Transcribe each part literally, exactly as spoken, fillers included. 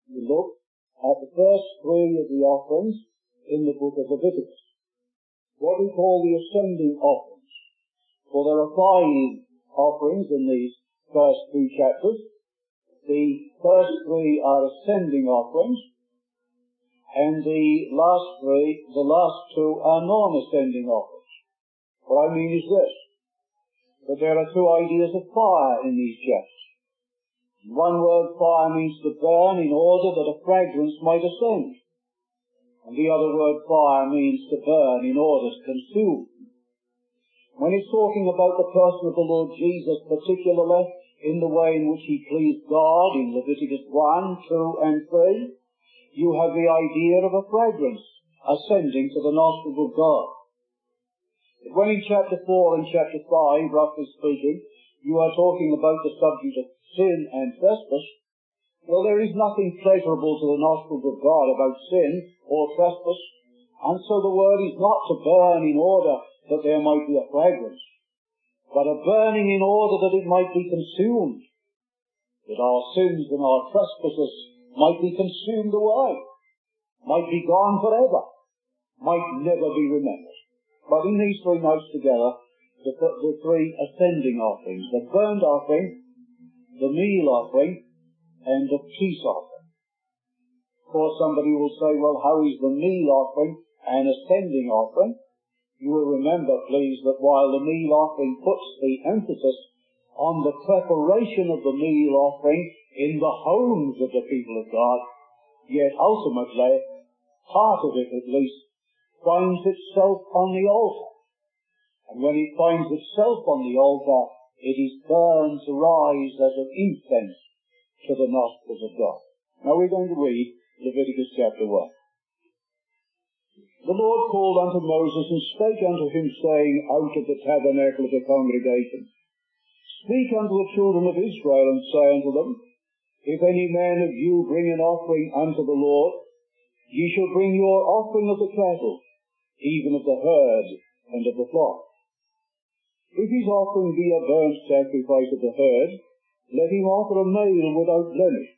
we look at the first three of the offerings in the book of Leviticus, what we call the ascending offerings. For there are five offerings in these first two chapters. The first three are ascending offerings, and the last three, the last two, are non-ascending offerings. What I mean is this, that there are two ideas of fire in these chapters. One word, fire, means to burn in order that a fragrance might ascend. And the other word, fire, means to burn in order to consume. When it's talking about the person of the Lord Jesus, particularly in the way in which he pleased God in Leviticus one, two, and three, you have the idea of a fragrance ascending to the nostrils of God. But when in chapter four and chapter five, roughly speaking, you are talking about the subject of sin and trespass, well, there is nothing pleasurable to the nostrils of God about sin or trespass, and so the word is not to burn in order that there might be a fragrance, but a burning in order that it might be consumed, that our sins and our trespasses might be consumed away, might be gone forever, might never be remembered. But in these three notes together, the, the three ascending offerings, the burnt offering, the meal offering, and the peace offering. Of course, somebody will say, well, how is the meal offering an ascending offering? You will remember, please, that while the meal offering puts the emphasis on the preparation of the meal offering in the homes of the people of God, yet ultimately, part of it at least, finds itself on the altar. And when it finds itself on the altar, it is burned to rise as an incense to the nostrils of God. Now we're going to read Leviticus chapter one. The Lord called unto Moses, and spake unto him, saying, out of the tabernacle of the congregation, Speak unto the children of Israel, and say unto them, If any man of you bring an offering unto the Lord, ye shall bring your offering of the cattle, even of the herd and of the flock. If his offering be a burnt sacrifice of the herd, let him offer a male without blemish.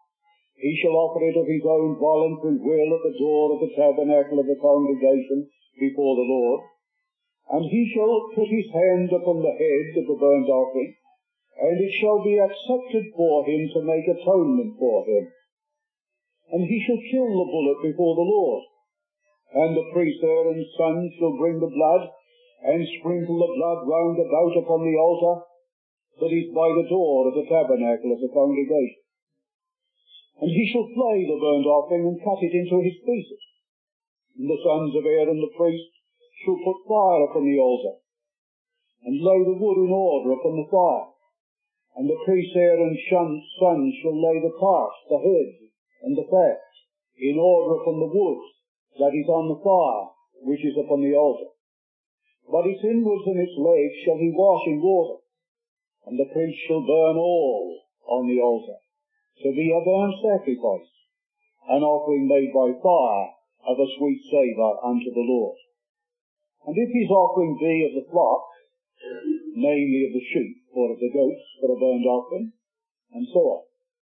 He shall offer it of his own voluntary will at the door of the tabernacle of the congregation before the Lord. And he shall put his hand upon the head of the burnt offering, and it shall be accepted for him to make atonement for him. And he shall kill the bullock before the Lord. And the priest Aaron's son shall bring the blood, and sprinkle the blood round about upon the altar that is by the door of the tabernacle of the congregation. And he shall flay the burnt offering, and cut it into his pieces. And the sons of Aaron the priest shall put fire upon the altar, and lay the wood in order upon the fire. And the priest Aaron's son shall lay the parts, the head, and the fat, in order upon the wood that is on the fire, which is upon the altar. But its inwards and its legs shall he wash in water, and the priest shall burn all on the altar, to be a burnt sacrifice, an offering made by fire of a sweet savour unto the Lord. And if his offering be of the flock, namely of the sheep, or of the goats, for a burnt offering, and so on.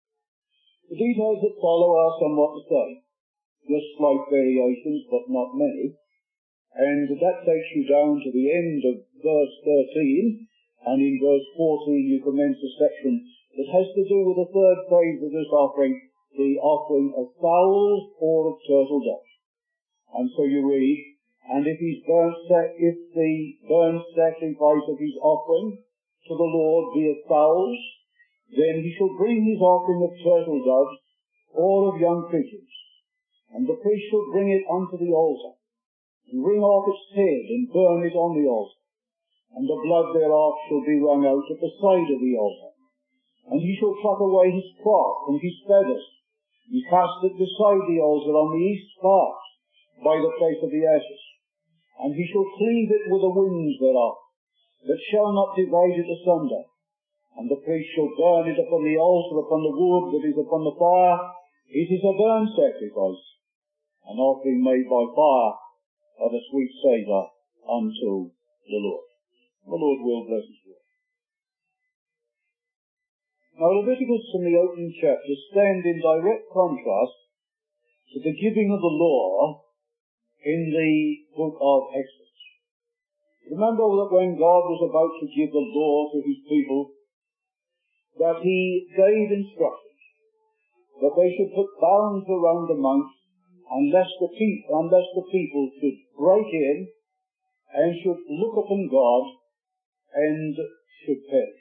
The details that follow are somewhat the same, just slight variations, but not many. And that takes you down to the end of verse thirteen, and in verse fourteen you commence a section that has to do with the third phase of this offering, the offering of fowls or of turtle doves. And so you read, and if his burnt sac- if the burnt sacrifice of his offering to the Lord be of fowls, then he shall bring his offering of turtle doves or of young pigeons, and the priest shall bring it unto the altar, and wring off its head, and burn it on the altar, and the blood thereof shall be wrung out at the side of the altar. And he shall pluck away his crop and his feathers, and cast it beside the altar on the east part, by the place of the ashes. And he shall cleave it with the wings thereof, that shall not divide it asunder. And the priest shall burn it upon the altar, upon the wood that is upon the fire. It is a burnt sacrifice, an offering made by fire of a sweet savour unto the Lord. The Lord will bless his word. Now Leviticus and the opening chapters stand in direct contrast to the giving of the law in the book of Exodus. Remember that when God was about to give the law to his people, that he gave instructions that they should put bounds around the mount unless the, pe- unless the people should break in and should look upon God and should perish.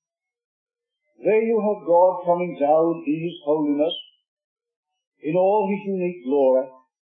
There you have God coming down in his holiness, in all his unique glory,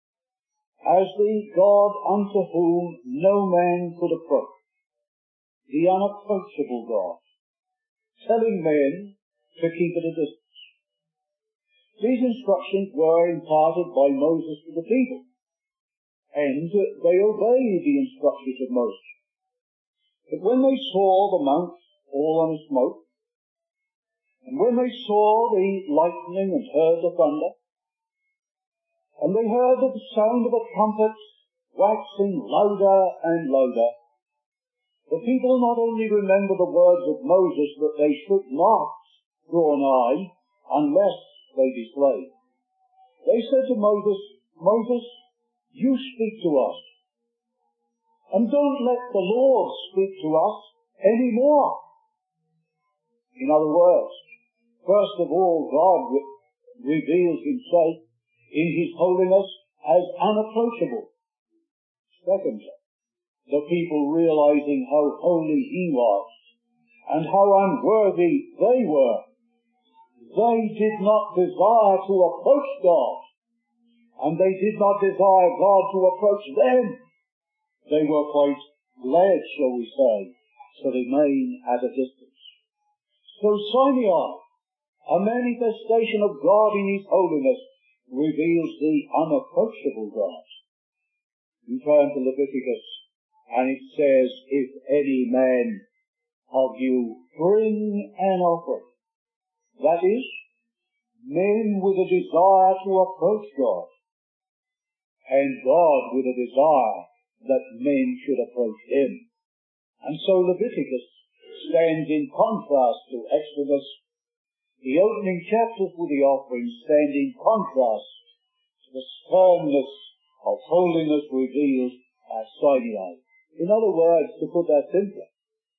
as the God unto whom no man could approach, the unapproachable God, telling men to keep at a distance. These instructions were imparted by Moses to the people, and they obeyed the instructions of Moses. But when they saw the mount all on a smoke, and when they saw the lightning and heard the thunder, and they heard the sound of a trumpet waxing louder and louder, the people not only remember the words of Moses that they should not draw nigh unless they be slain. They said to Moses, Moses, you speak to us, and don't let the Lord speak to us any more. In other words, first of all, God re- reveals himself in his holiness as unapproachable. Secondly, the people realizing how holy he was and how unworthy they were, they did not desire to approach God, and they did not desire God to approach them. They were quite glad, shall we say, to remain at a distance. So Sinai, a manifestation of God in his holiness, reveals the unapproachable God. You turn to Leviticus, and it says, if any man of you bring an offering, that is, men with a desire to approach God, and God with a desire that men should approach him. And so Leviticus stands in contrast to Exodus. The opening chapters with the offerings stand in contrast to the sternness of holiness revealed at Sinai. In other words, to put that simply,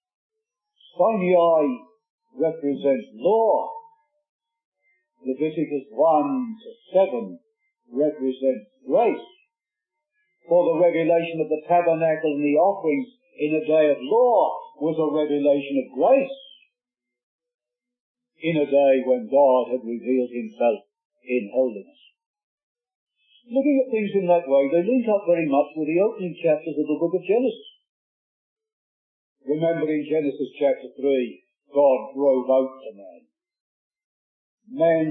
Sinai represents law. Leviticus one to seven represents grace. For the revelation of the tabernacle and the offerings in a day of law was a revelation of grace, in a day when God had revealed himself in holiness. Looking at things in that way, they link up very much with the opening chapters of the book of Genesis. Remember in Genesis chapter three, God drove out the man. Man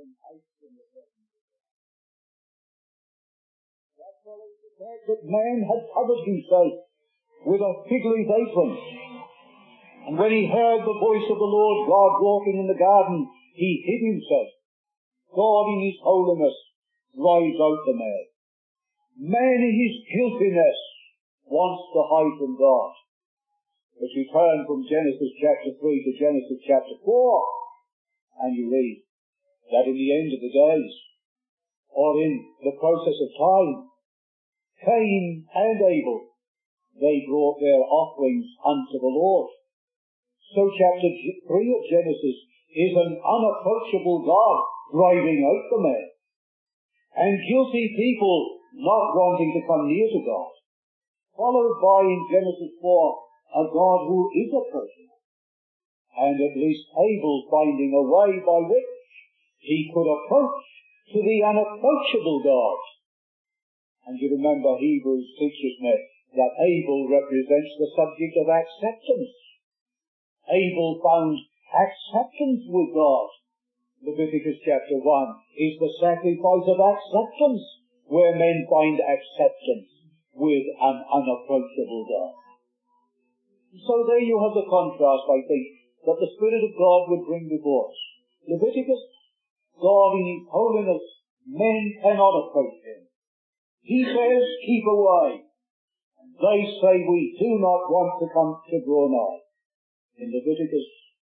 that man had covered himself with a fig leaf apron. And when he heard the voice of the Lord God walking in the garden, he hid himself. God in his holiness drives out the man. Man in his guiltiness wants to hide from God. But you turn from Genesis chapter three to Genesis chapter four, and you read that in the end of the days, or in the process of time, Cain and Abel, they brought their offerings unto the Lord. So chapter three of Genesis is an unapproachable God driving out the man, and guilty people not wanting to come near to God, followed by in Genesis four a God who is approachable, and at least Abel finding a way by which he could approach to the unapproachable God. And you remember Hebrews teaches me that Abel represents the subject of acceptance. Abel found acceptance with God. Leviticus chapter one is the sacrifice of acceptance, where men find acceptance with an unapproachable God. So there you have the contrast, I think, that the Spirit of God would bring before us. Leviticus, God in his holiness, men cannot approach him. He says, keep away. And they say, we do not want to come to draw nigh. In Leviticus,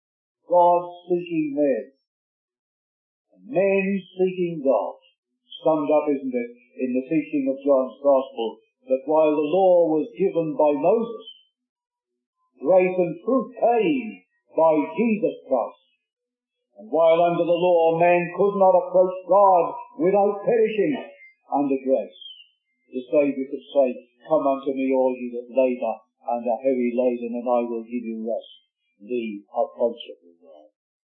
God seeking men, and men seeking God. Summed up, isn't it, in the teaching of John's Gospel, that while the law was given by Moses, grace and truth came by Jesus Christ. And while under the law man could not approach God without perishing under grace, the Saviour could say, "Come unto me, all ye that labour and are heavy laden, and I will give you rest." The approachable God.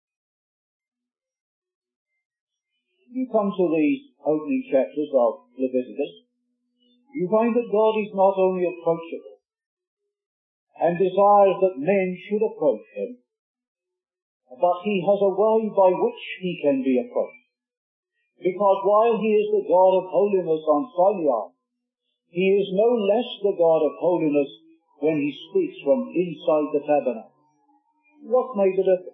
You come to these opening chapters of Leviticus, you find that God is not only approachable and desires that men should approach him, but he has a way by which he can be approached. Because while he is the God of holiness on Sinai, he is no less the God of holiness when he speaks from inside the tabernacle. What made the difference?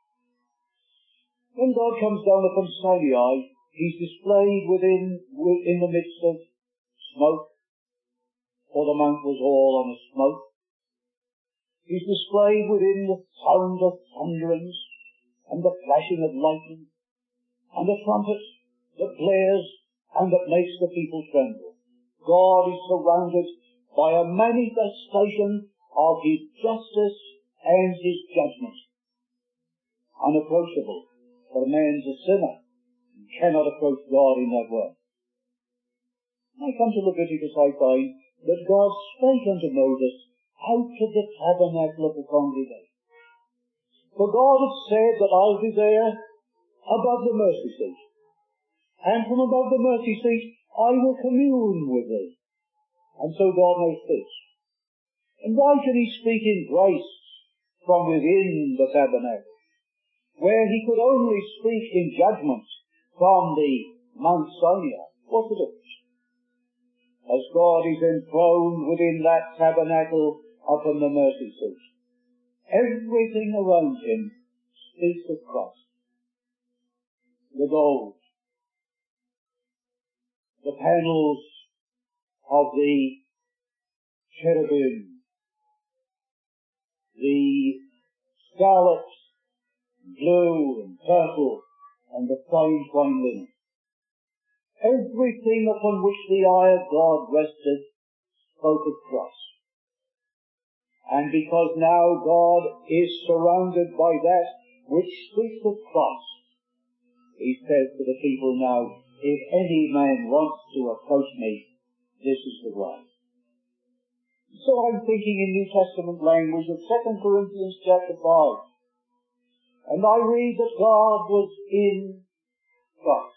When God comes down upon Sinai, he's displayed within, in the midst of smoke, for the mount was all on a smoke. He's displayed within the sound of thunderings, and the flashing of lightning, and a trumpet that blares and that makes the people tremble. God is surrounded by a manifestation of his justice and his judgment. Unapproachable, for man's a sinner and cannot approach God in that way. When I come to Leviticus, I find that God spake unto Moses out of the tabernacle of the congregation. For God had said that I'll be there above the mercy seat, and from above the mercy seat I will commune with thee. And so God now speaks. And why can he speak in grace from within the tabernacle, where he could only speak in judgment from the Mount Sinai? What's the difference? As God is enthroned within that tabernacle upon the mercy seat, everything around him speaks of Christ. The gold, the panels of the cherubim, the scarlet, blue and purple, and the fine twined linen. Everything upon which the eye of God rested spoke of Christ. And because now God is surrounded by that which speaks of Christ, he says to the people now, if any man wants to approach me, this is the way. So I'm thinking in New Testament language of Second Corinthians chapter five. And I read that God was in Christ.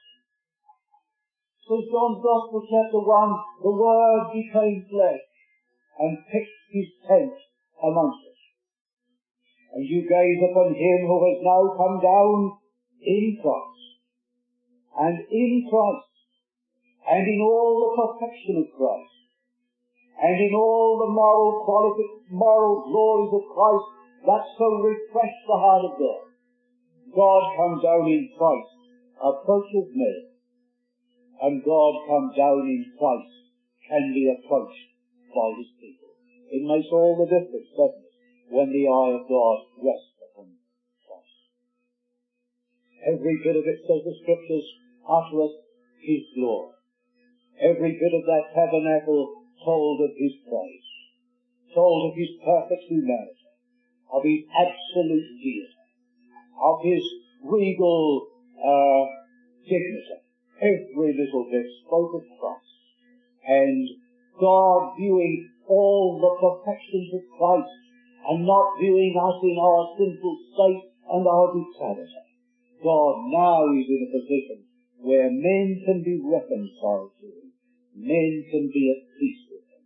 Says John's Gospel chapter one, the Word became flesh and pitched his tent amongst us. And you gaze upon him who has now come down in Christ, and in Christ, and in all the perfection of Christ, and in all the moral qualities, moral glories of Christ that so refresh the heart of God. God comes down in Christ, approaches men, and God comes down in Christ, can be approached by his people. It makes all the difference, doesn't it, when the eye of God rests upon Christ. Every bit of it, says the Scriptures, uttereth his glory. Every bit of that tabernacle told of his praise, told of his perfect humanity, of his absolute deity, of his regal uh, dignity. Every little bit spoke of Christ, and God viewing all the perfections of Christ and not viewing us in our sinful state and our depravity. God now is in a position where men can be reconciled to him. Men can be at peace with him.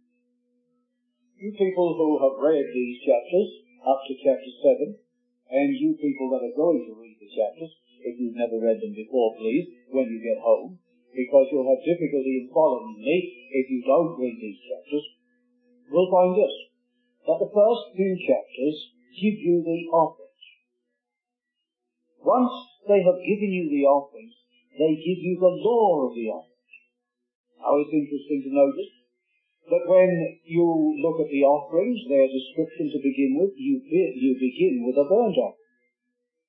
You people who have read these chapters up to chapter seven, and you people that are going to read the chapters, if you've never read them before, please, when you get home, because you'll have difficulty in following me if you don't read these chapters, will find this, that the first few chapters give you the offerings. Once they have given you the offerings, they give you the law of the offerings. Now it's interesting to notice that when you look at the offerings, their description to begin with, you, you begin with a burnt offering.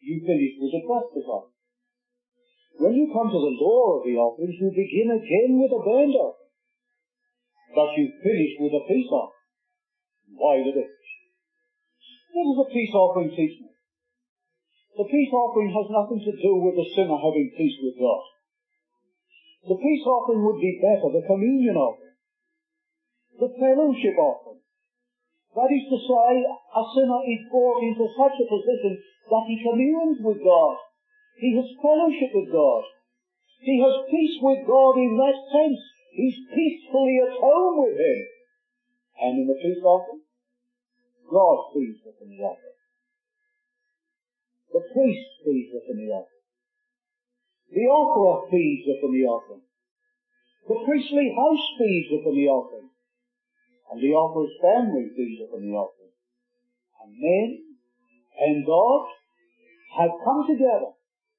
you finish with the trespass. When you come to the law of the offerings, you begin again with a burnt offering, but you finish with a peace offering. Why the difference? What does the peace offering teach me? The peace offering has nothing to do with the sinner having peace with God. The peace offering would be better, the communion offering, the fellowship offering. That is to say, a sinner is brought into such a position that he communes with God. He has fellowship with God. He has peace with God in that sense. He's peacefully at home with him. And in the peace offering, God feeds within the offering. The priest feeds within the offering. The offerer feeds within the offering. The priestly house feeds within the offering. And the offerer's family feeds within the offering. And men and God have come together.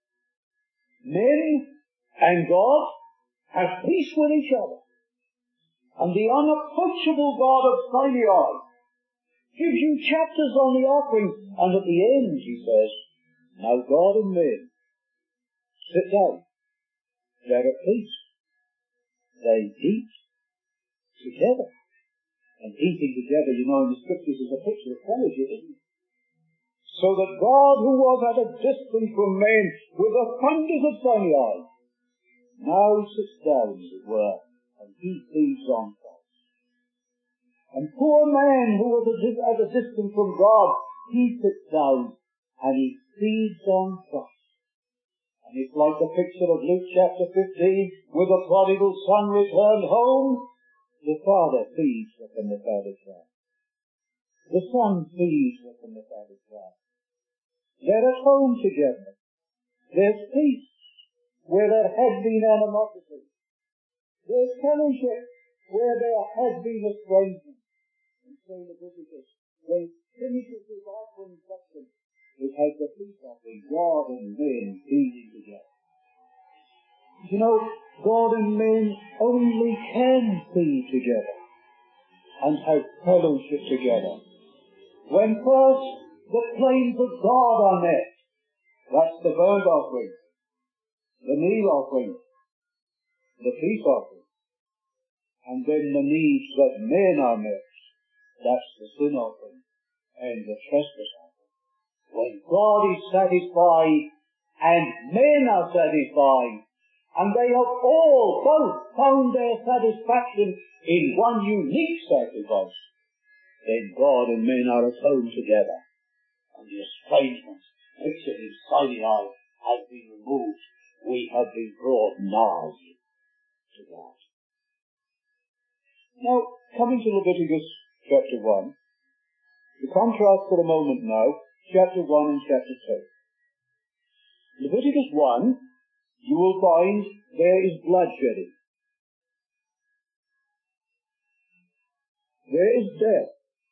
Men and God have peace with each other. And the unapproachable God of Sinai gives you chapters on the offering, and at the end he says, now God and men sit down. They're at peace. They eat together. And eating together, you know, in the scriptures is a picture of fellowship, isn't it? So that God, who was at a distance from men with the thunders of Sinai, now sits down, as it were, and he feeds on Christ. And poor man who was at a distance from God, he sits down and he feeds on Christ. And it's like the picture of Luke chapter fifteen, with the prodigal son returned home. The father feeds within the father's house. The son feeds within the father's house. They're at home together. There's peace where there had been animosity. There's fellowship where there had been estrangement. And so Leviticus, when it finishes his offering section, it has the peace offering, God and men feeding together. You know, God and men only can feed together and have fellowship together when first the claims of God are met. That's the burnt offering, the meal offering, the peace offering, and then the needs that men are met. That's the sin offering and the trespass offering. When God is satisfied and men are satisfied, and they have all both found their satisfaction in one unique sacrifice, then God and men are at home together, and the estrangement pictured in Sinai has been removed. We have been brought nigh to God. Now, coming to Leviticus chapter one, the contrast for a moment now, chapter one and chapter two. Leviticus one, you will find there is bloodshedding. There is death.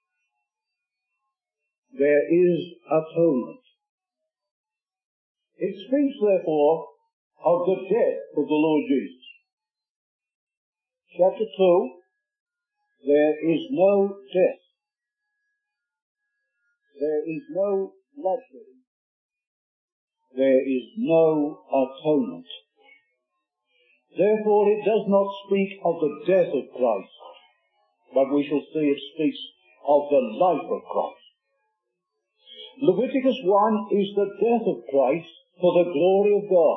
There is atonement. It speaks, therefore, of the death of the Lord Jesus. Chapter two, there is no death. There is no bloodshedding. There is no atonement. Therefore, it does not speak of the death of Christ, but we shall see it speaks of the life of Christ. Leviticus one is the death of Christ for the glory of God.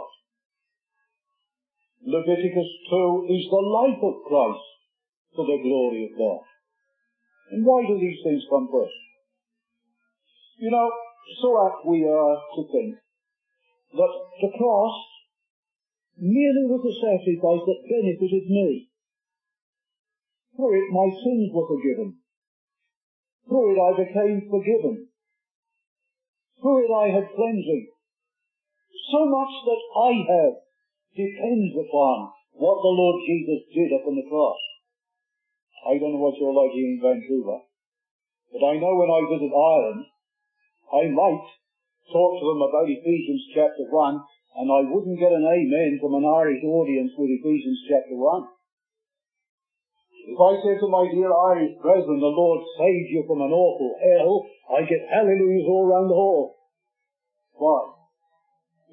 Leviticus two is the life of Christ for the glory of God. And why do these things come first? You know, so apt we are to think that the cross merely was a sacrifice that benefited me. Through it my sins were forgiven. Through it I became forgiven. Through it I had cleansing. So much that I have depends upon what the Lord Jesus did upon the cross. I don't know what you're like here in Vancouver, but I know when I visit Ireland, I might talk to them about Ephesians chapter one, and I wouldn't get an amen from an Irish audience with Ephesians chapter one. If I said to my dear Irish brethren, the Lord saved you from an awful hell, I get hallelujahs all round the hall. Why?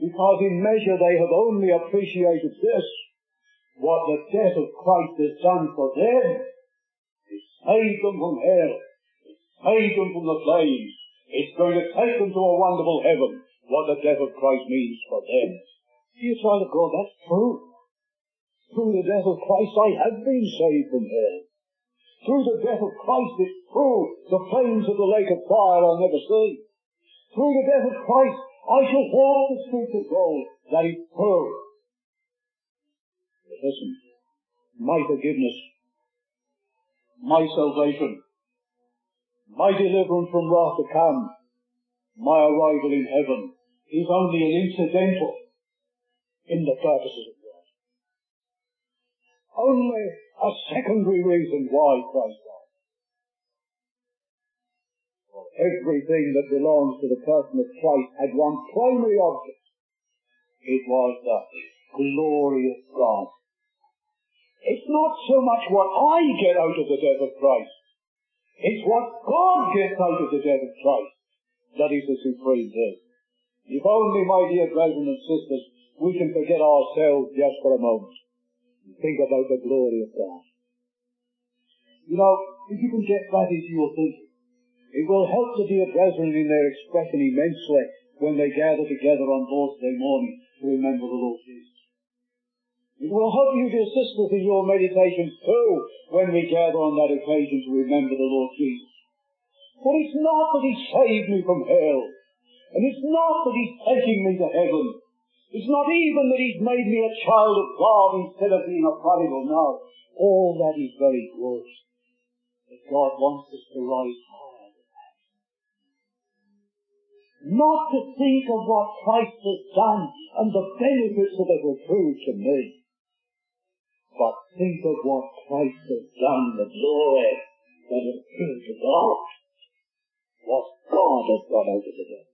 because in measure they have only appreciated this, what the death of Christ has done for them. It saved them from hell. It saved them from the flames. It's going to take them to a wonderful heaven, what the death of Christ means for them. You child of God, that's true. Through the death of Christ I have been saved from hell. Through the death of Christ, it's true, the flames of the lake of fire I'll never see. Through the death of Christ, I shall walk the streets of gold. That is true. But listen, my forgiveness, my salvation, my deliverance from wrath to come, my arrival in heaven, is only an incidental in the purposes of God. Only a secondary reason why Christ died. Well, everything that belongs to the person of Christ had one primary object. It was the glory of God. It's not so much what I get out of the death of Christ. It's what God gets out of the death of Christ that is the supreme thing. If only, my dear brethren and sisters, we can forget ourselves just for a moment and think about the glory of God. You know, if you can get that into your thinking, it will help the dear brethren in their expression immensely when they gather together on Lord's Day morning to remember the Lord Jesus. It will help you, dear sisters, in your meditations too, when we gather on that occasion to remember the Lord Jesus. For it's not that He saved me from hell, and it's not that He's taking me to heaven. It's not even that He's made me a child of God instead of being a prodigal. No, all that is very good, but God wants us to rise higher than that. Not to think of what Christ has done and the benefits that it will prove to me, but think of what Christ has done, the glory that has proved to God, what God has got out of the death.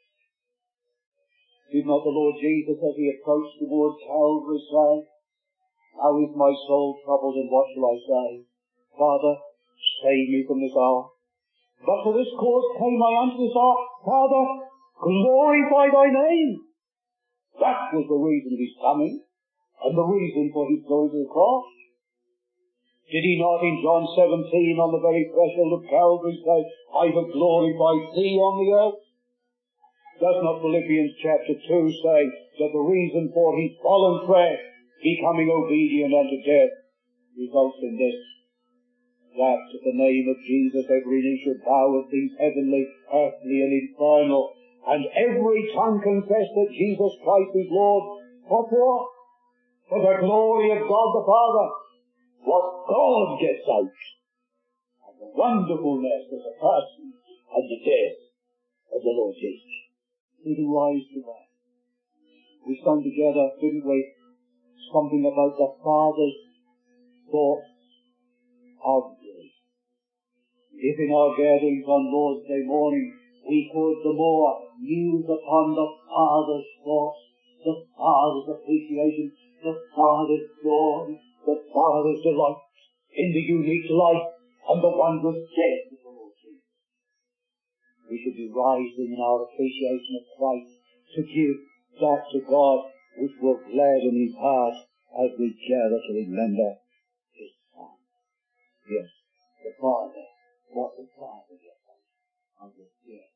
Did not the Lord Jesus, as He approached towards Calvary, say, "How is my soul troubled, and what shall I say? Father, save me from this hour. But for this cause came I unto this hour. Father, glorify Thy name." That was the reason of His coming, and the reason for His going to the cross. Did He not in John seventeen, on the very threshold of Calvary, say, "I have glorified Thee on the earth"? Does not Philippians chapter two say that the reason for His voluntary becoming obedient unto death results in this, that at the name of Jesus every knee should bow of things heavenly, earthly, and infernal, and every tongue confess that Jesus Christ is Lord? What for? For the glory of God the Father. What God gets out, and the wonderfulness of the person and the death of the Lord Jesus. Did He rise to that? We sang together, didn't we, something about the Father's thoughts of thee. If in our gatherings on Lord's Day morning we could the more muse upon the Father's thoughts, the Father's appreciation, the Father's joy, the Father's delight in the unique life and the wondrous death of the Lord Jesus, we should be rising in our appreciation of Christ to give that to God which will gladden His heart as we gather to remember His Son. Yes, the Father, what the Father gets out of the death.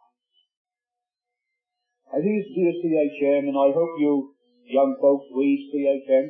I think it's dear C H M, and I hope you young folks read C H M.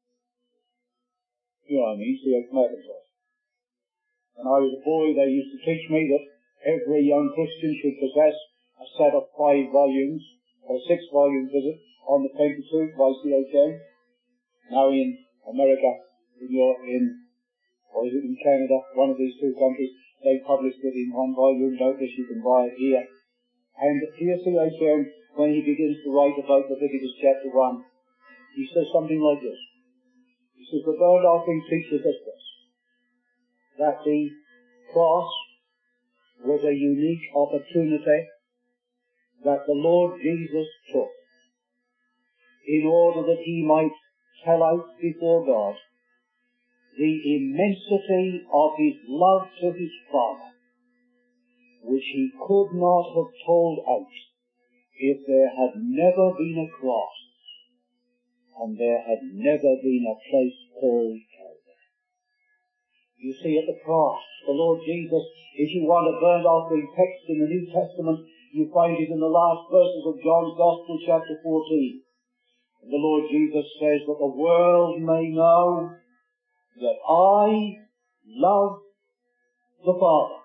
You know what I mean, C H Mackintosh. When I was a boy, they used to teach me that every young Christian should possess a set of five volumes, or six volumes, is it, on the Pentateuch by C H M. Now in America, in Europe, in, or is it in Canada, one of these two countries, they published it in one volume. Doubtless you can buy it here. And here C H M, when he begins to write about Leviticus chapter one, he says something like this. He says, the burnt offering teaches us this, that the cross was a unique opportunity that the Lord Jesus took in order that He might tell out before God the immensity of His love to His Father, which He could not have told out if there had never been a cross and there had never been a place called Calvary. You see, at the cross, the Lord Jesus, if you want a burnt offering text in the New Testament, you find it in the last verses of John's Gospel, chapter fourteen. And the Lord Jesus says that the world may know that I love the Father.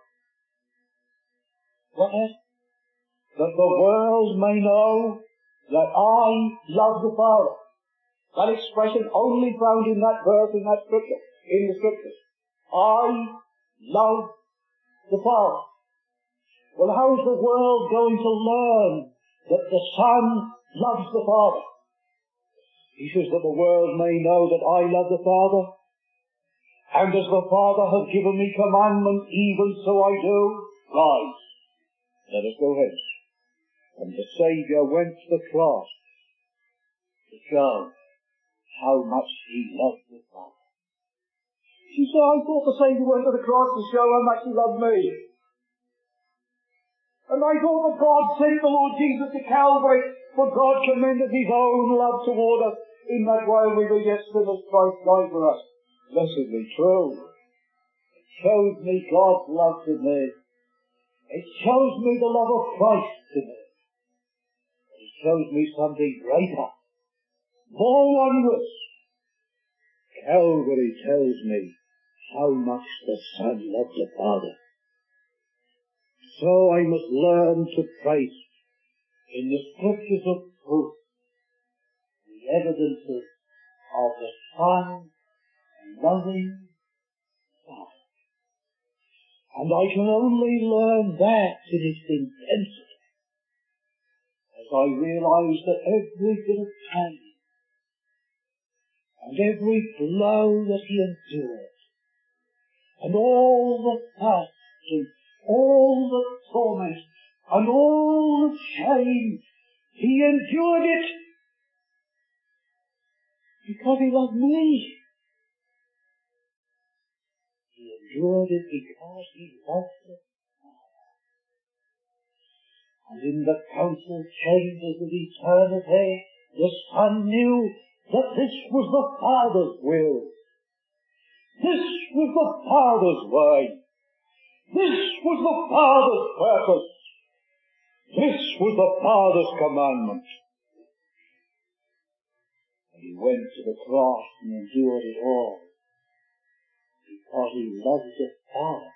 What is? That the world may know that I love the Father. That expression only found in that verse, in that scripture, in the scriptures. I love the Father. Well, how is the world going to learn that the Son loves the Father? He says that the world may know that I love the Father, and as the Father hath given me commandment, even so I do. Rise, let us go hence. And the Saviour went to the cross to show how much he loved the Father. She said, I thought the Saviour went to the cross to show how much he loved me. And I thought that God sent the Lord Jesus to Calvary, for God commended his own love toward us, in that while we were yet sinners, Christ died for us. Blessedly true. It shows me God's love to me. It shows me the love of Christ to me. It shows me something greater, more wondrous. Calvary tells me how much the Son loved the Father. So I must learn to trace in the scriptures of truth the evidences of the Son loving Father. And I can only learn that in its intensity as I realize that every bit of pain and every blow that he endured, and all the past and all the torment and all the shame, he endured it because he loved me. He endured it because he loved the Father. And in the council chambers of eternity, the Son knew that this was the Father's will. This was the Father's way. This was the Father's purpose. This was the Father's commandment. And he went to the cross and endured it all because he loved the Father.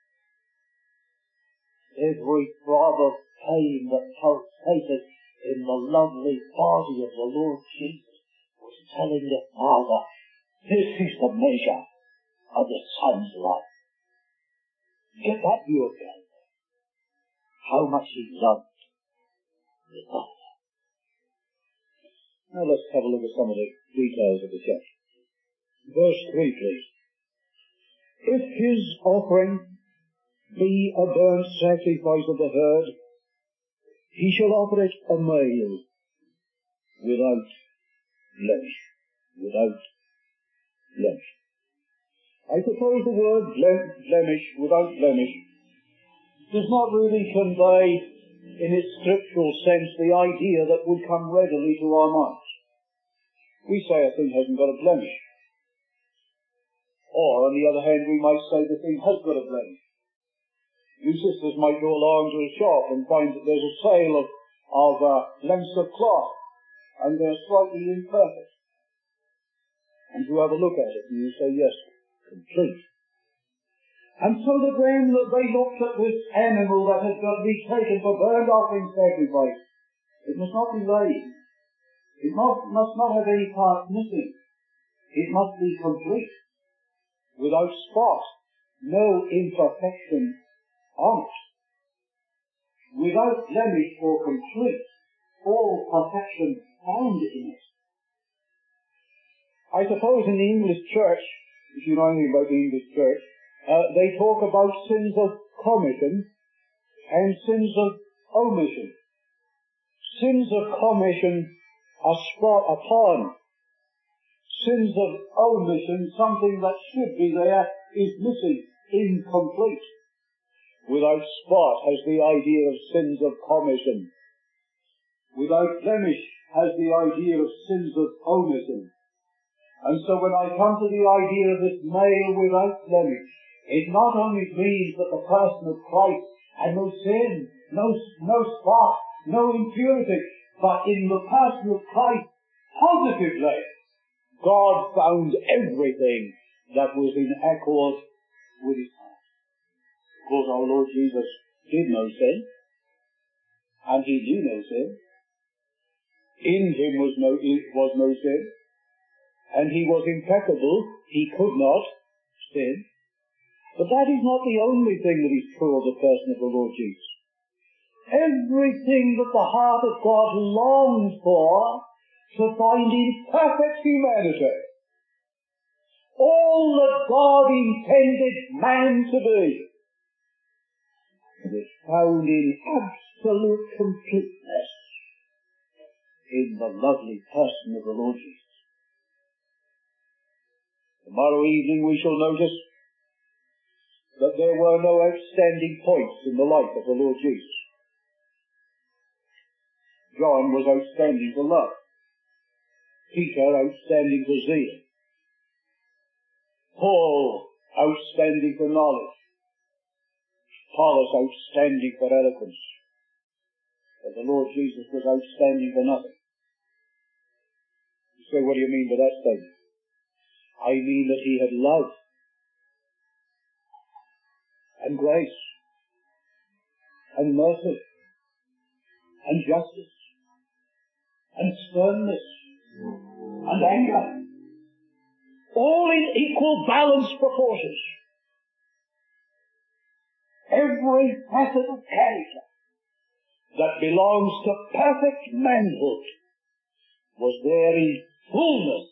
Every throb of pain that pulsated in the lovely body of the Lord Jesus was telling the Father, this is the measure of the Son's love. Get that view of God. How much he loved the Father. Now let's have a look at some of the details of the text. Verse three, please. If his offering be a burnt sacrifice of the herd, he shall offer it a male, without blemish. Without blemish. I suppose the word blemish, without blemish, does not really convey in its scriptural sense the idea that would come readily to our minds. We say a thing hasn't got a blemish. Or, on the other hand, we might say the thing has got a blemish. You sisters might go along to a shop and find that there's a sale of, of uh, lengths of cloth, and they're slightly imperfect. And you have a look at it, and you say, yes, complete. And so that when they looked at this animal that had got to be taken for burnt offering sacrifice, it must not be lame. It must, must not have any parts missing. It must be complete, without spot, no imperfection on it. Without blemish or complete, all perfection found in it. I suppose in the English church, if you know anything about the English church, uh, they talk about sins of commission and sins of omission. Sins of commission are spot upon. Sins of omission, something that should be there, is missing, incomplete. Without spot has the idea of sins of commission. without blemish has the idea of sins of omission. And so when I come to the idea of this male without blemish, it not only means that the person of Christ had no sin, no, no spot, no impurity, but in the person of Christ, positively, God found everything that was in accord with his heart. Of course, our Lord Jesus did no sin, and he knew no sin. In him was no, was no sin, and he was impeccable. He could not sin. But that is not the only thing that is true of the person of the Lord Jesus. Everything that the heart of God longs for to find in perfect humanity, all that God intended man to be, is found in absolute completeness in the lovely person of the Lord Jesus. Tomorrow evening we shall notice that there were no outstanding points in the life of the Lord Jesus. John was outstanding for love. Peter outstanding for zeal. Paul outstanding for knowledge. Apollos outstanding for eloquence. But the Lord Jesus was outstanding for nothing. You say, what do you mean by that statement? I mean that he had love and grace and mercy and justice and sternness and anger, all in equal balanced proportions. Every facet of character that belongs to perfect manhood was there in fullness,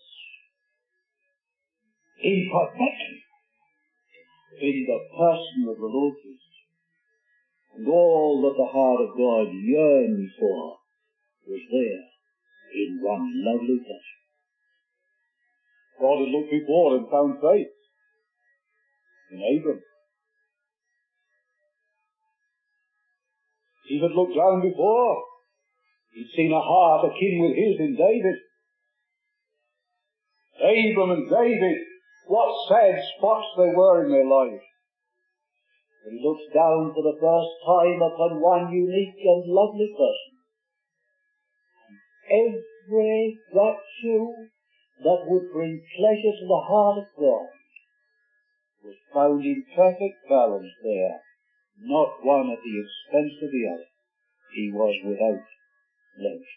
in perfection, in the person of the Lord Jesus. And all that the heart of God yearned for was there in one lovely person. God had looked before and found faith in Abram. He had looked down before. He'd seen a heart akin with his in David. Abram and David, what sad spots they were in their lives. But he looks down for the first time upon one unique and lovely person. Every virtue that would bring pleasure to the heart of God was found in perfect balance there, not one at the expense of the other. He was without blemish.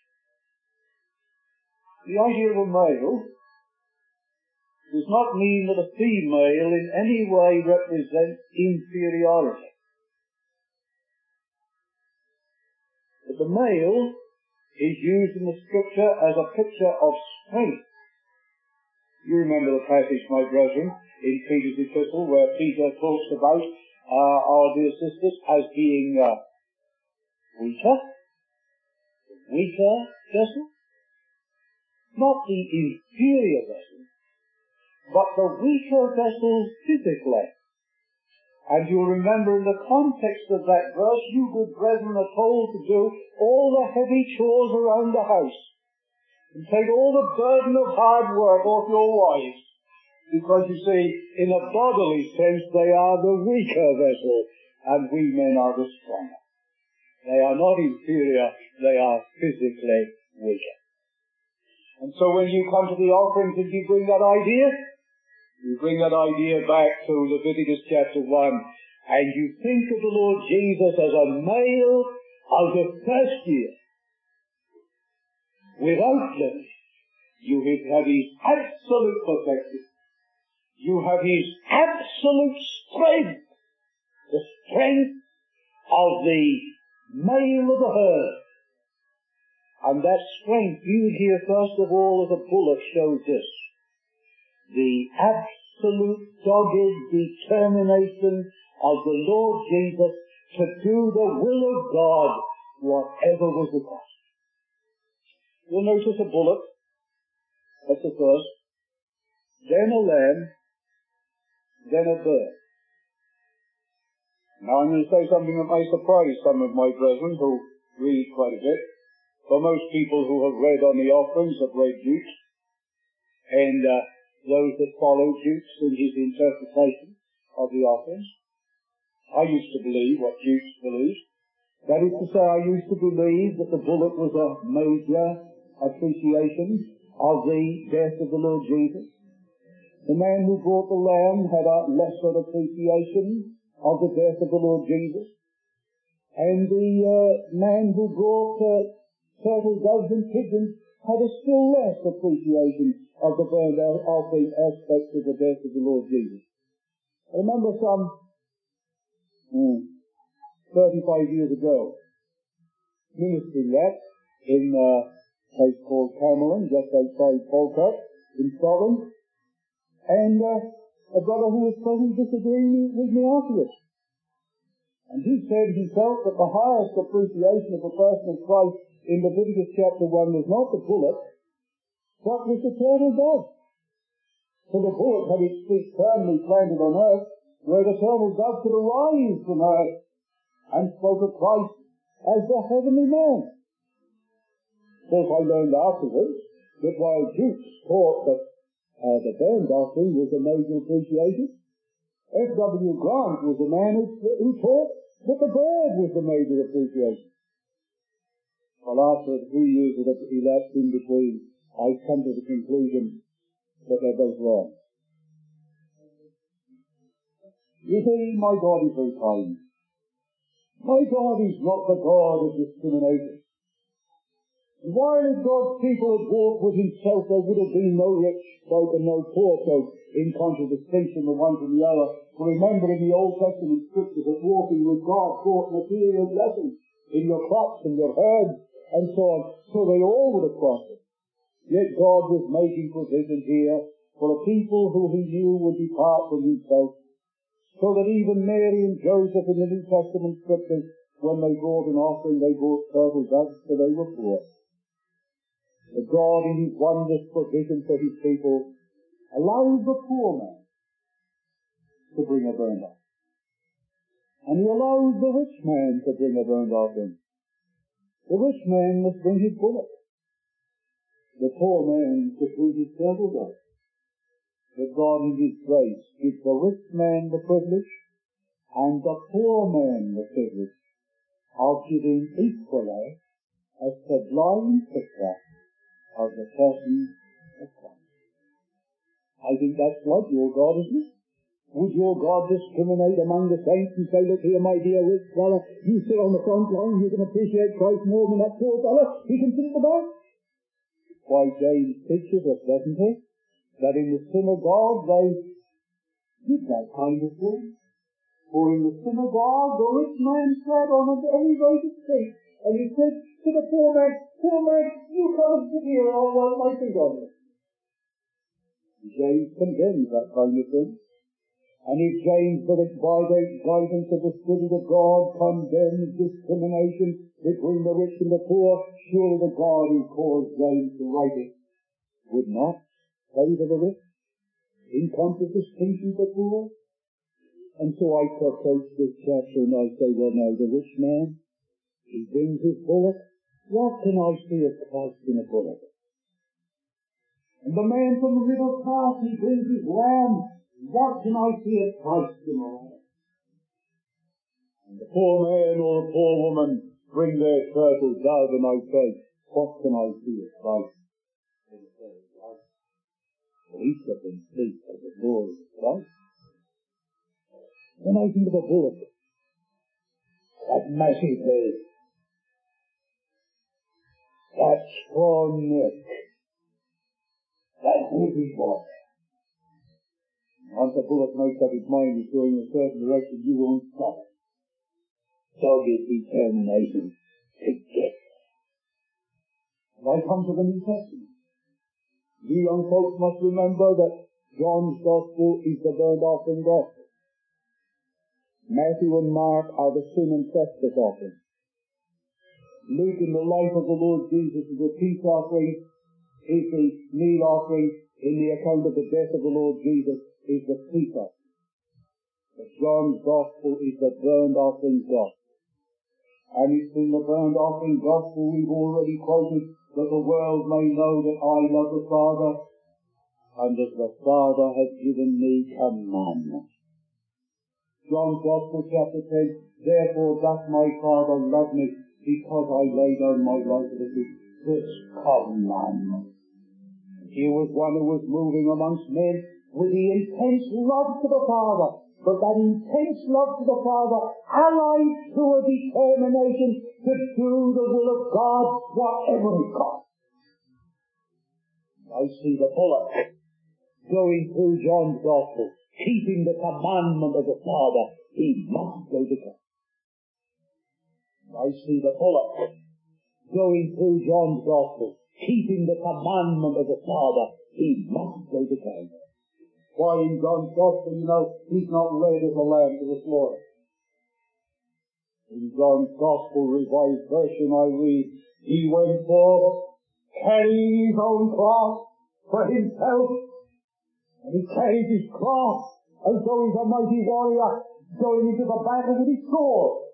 The idea of a male does not mean that a female in any way represents inferiority. But the male is used in the Scripture as a picture of strength. You remember the passage, my brethren, in Peter's epistle where Peter talks about uh, our dear sisters as being uh, weaker, weaker vessel, not the inferior vessel, but the weaker vessels physically. And you'll remember in the context of that verse, you good brethren are told to do all the heavy chores around the house and take all the burden of hard work off your wives, because you see, in a bodily sense, they are the weaker vessel, and we men are the stronger. They are not inferior, they are physically weaker. And so when you come to the offerings and you bring that idea, you bring that idea back to Leviticus chapter one, and you think of the Lord Jesus as a male of the first year, without blemish. You have his absolute perfection. You have his absolute strength, the strength of the male of the herd. And that strength, viewed here first of all as a bullock, shows us the absolute dogged determination of the Lord Jesus to do the will of God, whatever was the cost. You'll notice a bullock, that's the first, then a lamb, then a bird. Now I'm going to say something that may surprise some of my brethren who read quite a bit. For most people who have read on the offerings have read Jukes, and uh, those that follow Jukes in his interpretation of the offerings. I used to believe what Jukes believed. That is to say, I used to believe that the bullock was a major appreciation of the death of the Lord Jesus. The man who brought the lamb had a lesser appreciation of the death of the Lord Jesus. And the uh, man who brought uh, turtle doves and pigeons had a still less appreciation of the burnt offering aspect of the death of the Lord Jesus. I remember some hmm, thirty-five years ago ministering that in uh, a place called Cameron, just outside Falkirk in Scotland, and uh, a brother who was present disagreeing with me afterwards. And he said himself that the highest appreciation of the person of Christ in Leviticus chapter one was not the bullock, but was the turtle dove. For the bullock had its feet firmly planted on earth, where the turtle dove could arise from earth and spoke of Christ as the heavenly man. Of course, I learned afterwards that while Jukes taught that uh, the burnt offering was a major appreciation, F W Grant was the man who, who taught that the bird was the major appreciation. Well, after the three years that elapsed in between, I come to the conclusion that they're both wrong. You see, my God is very kind. My God is not the God of discrimination. While if God's people had walked with himself, there would have been no rich folk and no poor folk in contradistinction the one from the other. For remember in the Old Testament scriptures that walking with God brought material blessings in your crops and your herds and so on. So they all would have prospered. Yet God was making provision here for a people who he knew would depart from himself. So that even Mary and Joseph in the New Testament scriptures, when they brought an offering, they brought turtle doves, for they were poor. But God, in his wondrous provision for his people, allows the poor man to bring a burnt offering. And he allows the rich man to bring a burnt offering. The rich man must bring his bullock. The poor man must bring his turtle dove. But God in his grace gives the rich man the privilege and the poor man the privilege of giving equally a sublime picture of the person of Christ. I think that's like your God, isn't it? Would your God discriminate among the saints and say, look here, my dear rich brother, you sit on the front line, you can appreciate Christ more than that poor fellow, he can sit at the back? Why, James teaches us, doesn't he, that in the synagogue they did that kind of thing. For in the synagogue the rich man sat on a very raised seat, and he said to the poor man, poor man, you come and sit here, and I'll wipe my feet on you. James condemns that kind of thing. And if James, by the guidance of the Spirit of God, condemns discrimination between the rich and the poor, surely the God who caused James to write it would not favor the rich in contradistinction to the poor. And so I approach this chapter and I say, well, now, the rich man, he brings his bullock. What can I see of Christ in a bullock? And the man from the middle class, he brings his lamb. What can I see of Christ in a lamb? And the poor man or the poor woman bring their turtle dove, and I say, what can I see of Christ in a turtle dove? For each of them speaks of the glory of Christ. When I think of a bullock, that massive head, that strong neck, that heavy body. Once a bullock makes up its mind is going in a certain direction, you won't stop it. Dogged determination to get there. And I come to the New Testament. You young folks must remember that John's Gospel is the burnt offering gospel. Matthew and Mark are the sin and trespass offering. Luke, in the life of the Lord Jesus, is the peace offering, is the meal offering. In the account of the death of the Lord Jesus is the peace offering. But John's Gospel is the burnt offering gospel. And it's in the burnt offering gospel we've already quoted, that the world may know that I love the Father, and that the Father has given me commandment. John's Gospel, chapter ten, therefore doth my Father love me, because I lay down my life for the sheep. This commandment. Here was one who was moving amongst men with the intense love to the Father, but that intense love to the Father allied to a determination to do the will of God, whatever it costs. I see the bullock going through John's Gospel, keeping the commandment of the Father. He must go to God. I see the bullock going through John's Gospel, keeping the commandment of the Father. He must go to God. Why, in John's Gospel, you know, he's not led as a lamb to the slaughter. In John's Gospel, revised version, I read, he went forth, carrying his own cross for himself, and he carried his cross as though he's a mighty warrior going into the battle with his sword.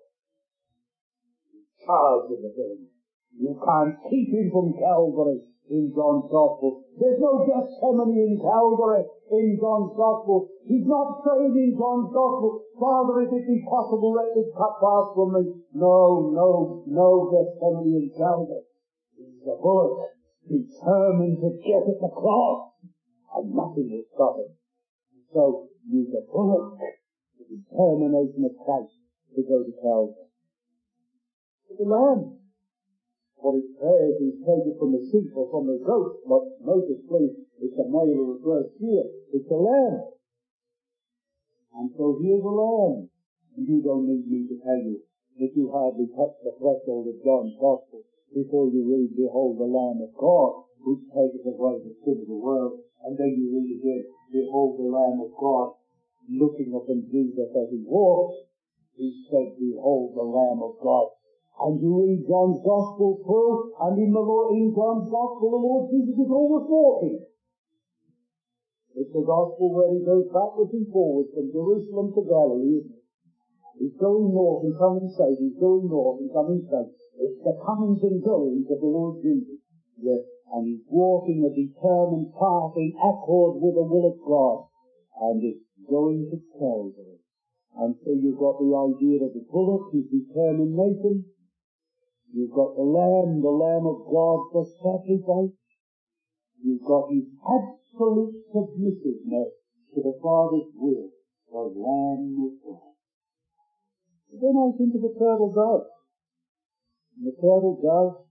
Charge of the villain. You can't keep him from Calvary in John's Gospel. There's no Gethsemane in Calvary in John's Gospel. He's not saying in John's Gospel, Father, if it be possible, let this cup pass from me. No, no, no Gethsemane in Calvary. He's a bullock, determined to get at the cross, and nothing will stop him. So, he's a bullock, the determination of Christ to go to Calvary. It's a lamb. What it says is taken from the sheep or from the goat, but notice please, it's a male who refers here. It's a lamb. And so here's a lamb. And you don't need me to tell you that you hardly touch the threshold of John's Gospel before you read, behold the Lamb of God, which taketh away the sin of the world. And then you read again, behold the Lamb of God, looking upon Jesus as he walks. He said, behold the Lamb of God. And you read John's Gospel through, and in the Lord, in John's Gospel, the Lord Jesus is always walking. It's the Gospel where he goes backwards and forwards from Jerusalem to Galilee, isn't it? He's going north and coming south, he's going north and coming south. It's the comings and goings of the Lord Jesus. Yes, and he's walking a determined path in accord with the will of God. And it's going to Calvary. And so you've got the idea of the bullock, his determination. You've got the Lamb, the Lamb of God for sacrifice. You've got his absolute submissiveness to the Father's will, the Lamb of God. Then I think of the turtle dove. And the turtle dove,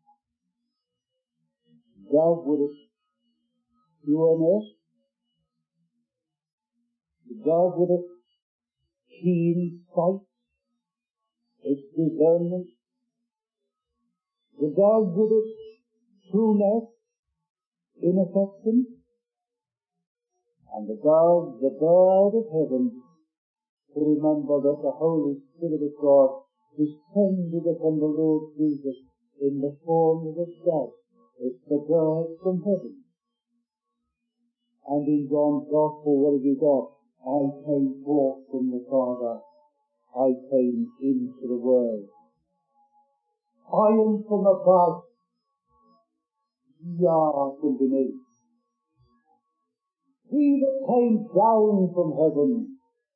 dove with its pureness, the dove with its keen sight, its discernment, the dove with its trueness in affection, and the dove, the bird of heaven, to remember that the Holy Spirit of God descended upon the Lord Jesus in the form of a dove. It's the bird from heaven. And in John's Gospel, what have you got? I came forth from the Father. I came into the world. I am from above. Ye are from beneath. He that came down from heaven,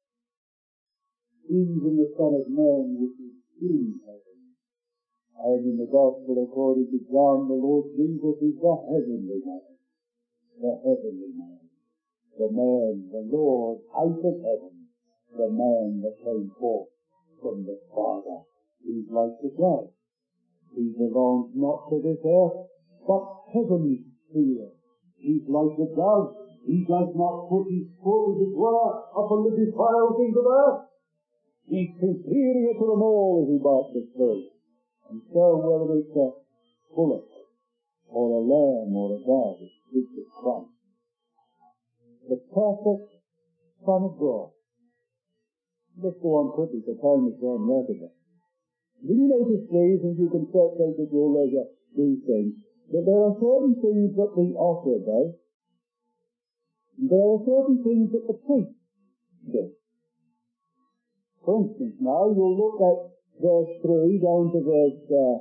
even the Son of Man which is in heaven. And in the Gospel according to John, the Lord Jesus is the heavenly man. The heavenly man. The man, the Lord out of heaven. The man that came forth from the Father. He's like the dove. He belongs not to this earth, but heaven's sphere. He's like the dove. He does not put his foot, as it were, upon the defiled things of earth. He's superior to them all as he marches through. And so whether it's a bullock, or a lamb, or a dove, it speaks of Christ. The perfect Son of God. Let's go on quickly, the time is gone rapidly. Will you notice, please, and you can search out at your leisure these things, that there are certain things that the author does, and there are certain things that the priest does. For instance, now you'll look at verse three down to verse uh,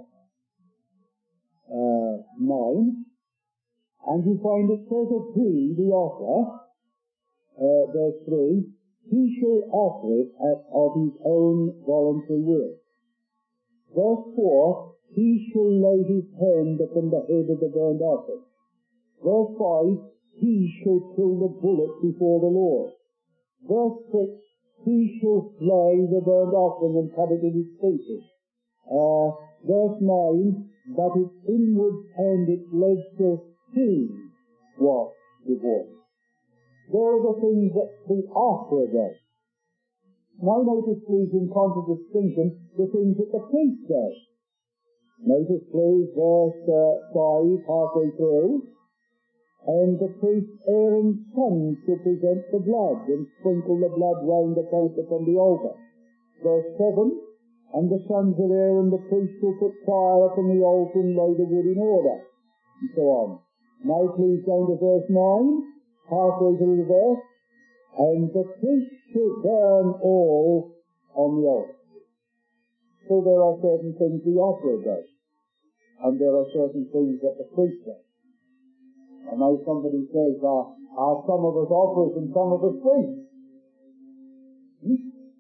uh, nine, and you find it says of he, the offerer, uh, verse three, he shall offer it at, of his own voluntary will. Verse four, he shall lay his hand upon the head of the burnt offering. Verse five, he shall kill the bullock before the Lord. Verse six, he shall slay the burnt offering and cut it in his pieces. Uh, verse nine, but its inward and its legs shall see what it was. There are the things that the offerer does. Now notice please in contradistinction the things that the priest does. Notice please verse uh, five halfway through. And the priest Aaron's sons shall present the blood and sprinkle the blood round about upon the altar. Verse seven, and the sons of Aaron the priest shall put fire upon the altar and lay the wood in order. And so on. Now please down to verse nine, halfway through the verse. And the priest shall burn all on the altar. So there are certain things the offerer does. And there are certain things that the priest does. I know somebody says, uh, are some of us offerers and some of us priests? Hmm?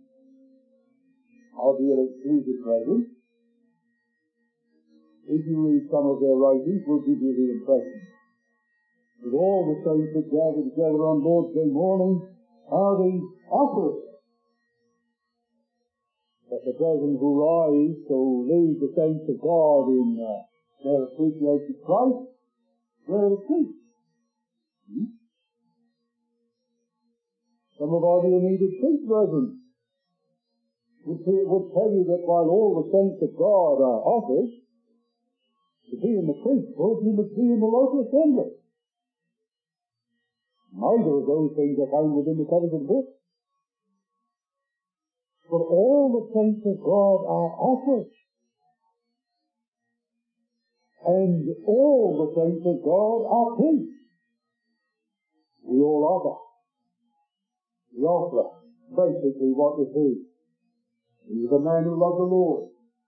Our dear exclusive brethren, if you read some of their writings, will give you the impression that all the saints that gather together on Lord's Day morning are the offerers. But the brethren who rise to lead the saints of God in uh, their appreciation of Christ, they're the priests. Hmm? Some of our dear needed priest brethren would, would tell you that while all the saints of God are offers, to be in the priesthood, you must be in the local assembly. Neither of those things are found within the covenant book. But all the saints of God are offers. And all the saints of God are priests. We all offer. The offerer, basically, what is he? He's the man who loves the Lord.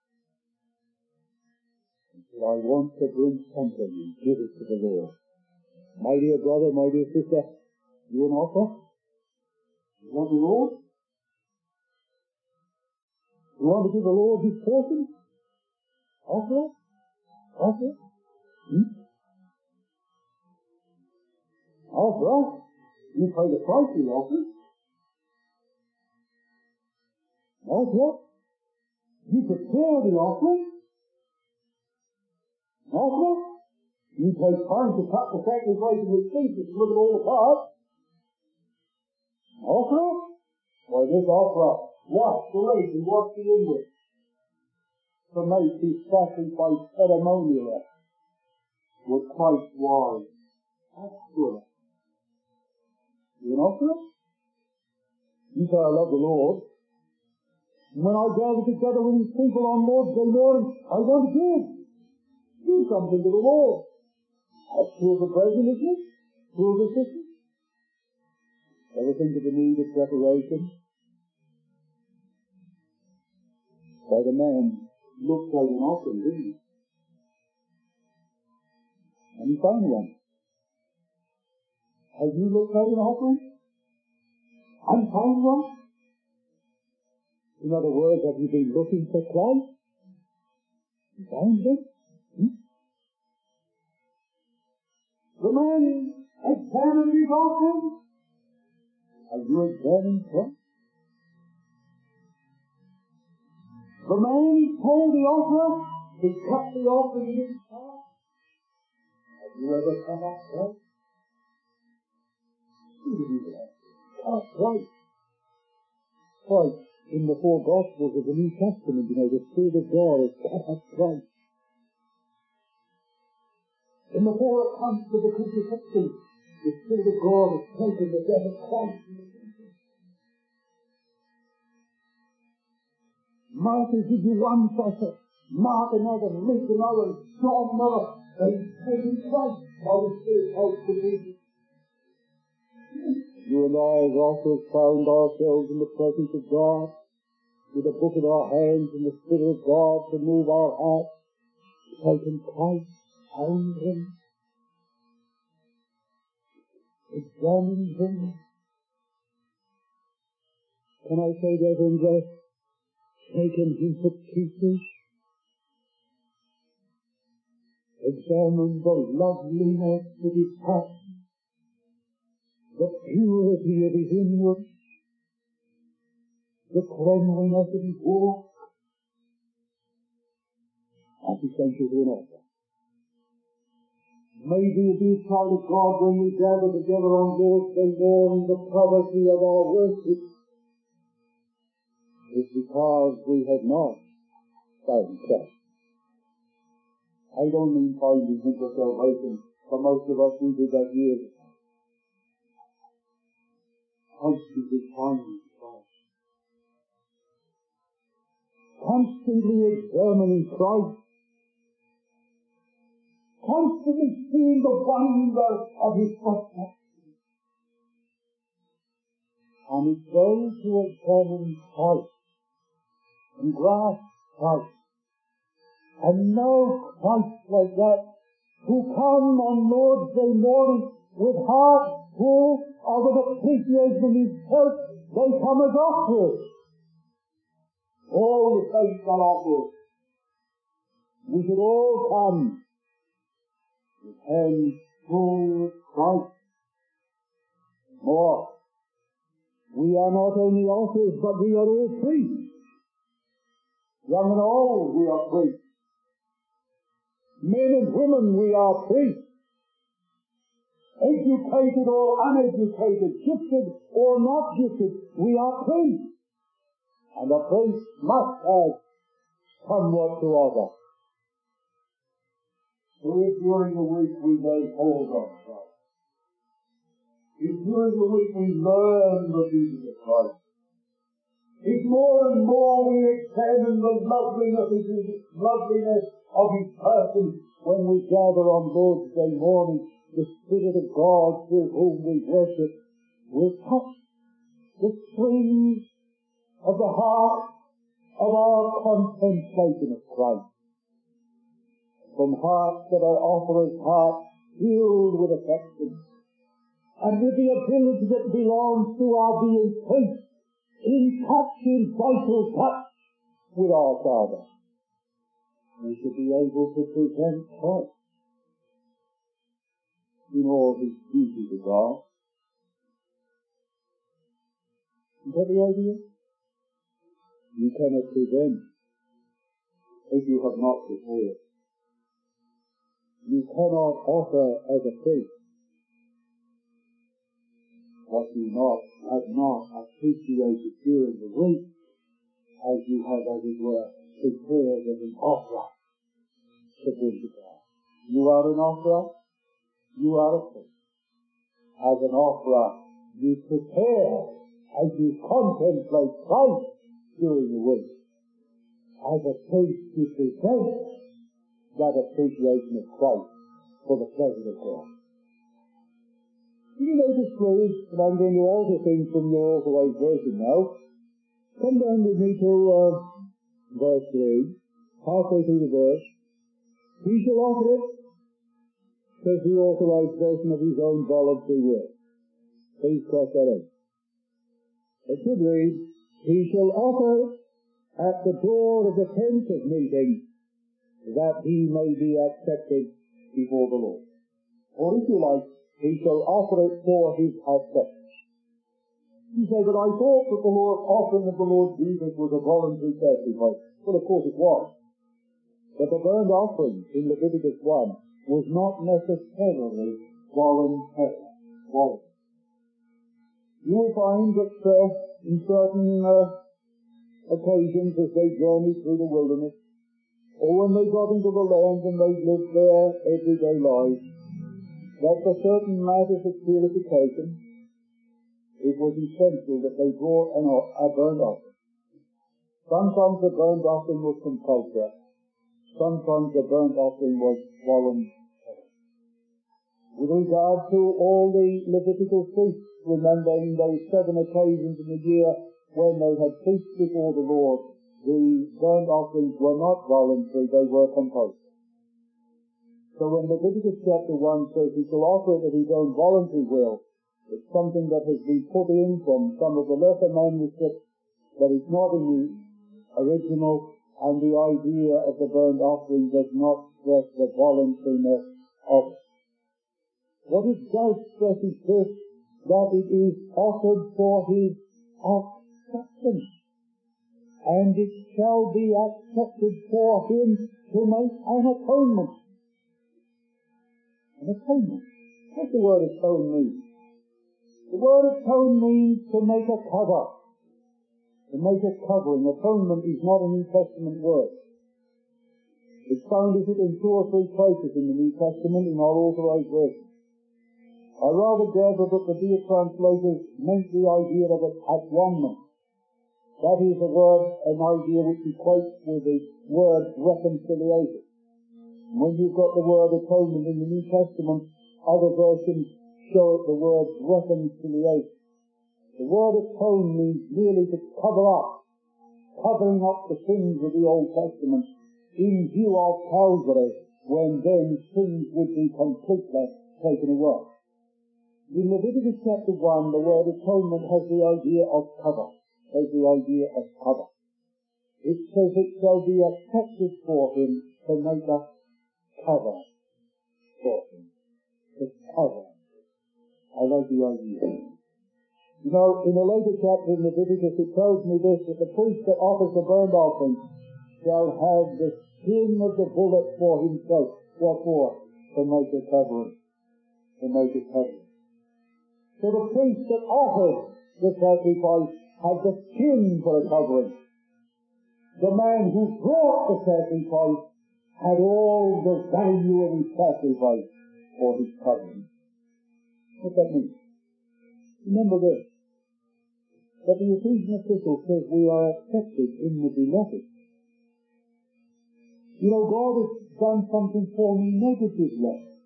And so I want to bring something and give it to the Lord. My dear brother, my dear sister, you an offer? You want the Lord? You want to give the Lord his portion? Offer? Offer? Hmm? Offer? You pay the price of the offering. Offer? You prepare the offering. Offer? You take time to cut the sacrifice in the feet to split it all apart. Offer? Why, this offer, wash the legs and wash the inward, to make this sacrifice ceremonial with Christ was. That's good. You an offer? You say, I love the Lord. When I gather together with these people on Lord's Day morning, I want to give. Do something to the Lord. That's true of the brethren, isn't it? True of the sisters. Ever think of the need of preparation? Why, the man looked like an offering, didn't he? And he found one. Have you looked at an offering and found one? In other words, have you been looking for Christ? You found him? Hmm? The man examined his offering. Have you examined Christ? The man told the offerer to cut the offering in his heart. Have you ever come up Christ? Who did he do? Oh, Christ. Christ. In the four Gospels of the New Testament, you know, the Spirit of God has cut up Christ. In the four accounts of the crucifixion, the Spirit of God has taken the death of Christ. Mark will give you one facet, Mark another, Luke another, John another. They take Christ by the Spirit of the Jesus. You and I, as often, found ourselves in the presence of God. with a book in our hands and the Spirit of God to move our hearts, taken Christ, found him, examined him. Can I say, Reverend West, taken him to pieces, examined the loveliness of his passion, the purity of his inwards, the cleanliness of his walk, and he sent you to an altar. Maybe it is child of God when we gather together on Lord's Day morning, the poverty of our worship is because we have not found Christ. I don't mean finding him for salvation, for most of us we did that years ago. Constantly finding Christ. Constantly examining Christ. Constantly seeing the wonder of his footsteps. And it's those who examine Christ and grasp Christ and know Christ like that, who come on Lord's Day morning with hearts full of an appreciation of his church, they come as offerers. All the saints are offerers. We should all come with hands full of Christ. More, we are not only offerers, but we are all priests. Young and old, we are priests. Men and women, we are priests. Educated or uneducated, gifted or not gifted, we are priests. And a priest must have somewhat to offer. So if during the week we lay hold on Christ, if during the week we learn the beauty of Christ, if more and more we examine the loveliness of his, loveliness of his person when we gather on Lord's Day morning, the Spirit of God through whom we worship will touch the strings of the heart of our contemplation of Christ. From hearts that are offerers, hearts filled with affection, and with the ability that belongs to our being priests, in touch, in vital touch with our Father, we should be able to present Christ in all his beauty to God. Is that the idea? You cannot present if you have not prepared. You cannot offer as a priest what you not have not appreciated during the week, as you have, as it were, prepared as an offer to bring to God. You are an offerer, you are a priest. As an offerer, you prepare as you contemplate Christ during the week. As a priest, you present that appreciation of Christ for the pleasure of God. You notice, please, that I'm going to alter things from your authorized version now. Come down with me to uh, verse three, halfway through the verse. He shall offer it, says the authorized version of his own voluntary will. Please cross that out. It should read, he shall offer at the door of the tent of meeting, that he may be accepted before the Lord. Or if you like, he shall offer it for his acceptance. You say, but I thought that the Lord, offering of the Lord Jesus was a voluntary sacrifice. Well, of course it was. But the burnt offering in Leviticus one was not necessarily voluntary. voluntary. You will find that uh, in certain uh, occasions as they journeyed through the wilderness, or when they got into the land and they lived their everyday lives, that for certain matters of purification, it was essential that they brought an, a burnt offering. Sometimes the burnt offering was compulsory. Sometimes the burnt offering was voluntary. With regard to all the Levitical feasts, remembering those seven occasions in the year when they had preached before the Lord, the burnt offerings were not voluntary, they were compulsory. So when Leviticus chapter one says he shall offer it at his own voluntary will, it's something that has been put in from some of the lesser manuscripts that is not in the original, and the idea of the burnt offering does not stress the voluntariness of it. What it does stress is this, that it is offered for his acceptance, and it shall be accepted for him to make an atonement. An atonement. What's the word atone mean? The word atone means to make a cover, to make a covering. Atonement is not a New Testament word. It's found in two or three places in the New Testament in our authorized version. I rather gather that the dear translators meant the idea of it at one-ment. That is a word, an idea which equates with the word reconciliation. When you've got the word atonement in the New Testament, other versions show it the word reconciliation. The word atone means merely to cover up, covering up the sins of the Old Testament in view of Calvary, when then sins would be completely taken away. In Leviticus chapter one, the word atonement has the idea of cover, has the idea of cover. It says it shall be accepted for him to make a cover for him. To cover. I like the idea. You know, in a later chapter in Leviticus, it tells me this, that the priest that offers the burnt offering shall have the skin of the bullock for himself. What for? To make a covering. To make a covering. So the priest that offers the sacrifice had the skin for a covering. The man who brought the sacrifice had all the value of his sacrifice for his covering. What that means? Remember this, that the Ephesian epistle says we are accepted in the beloved. You know, God has done something for me negatively.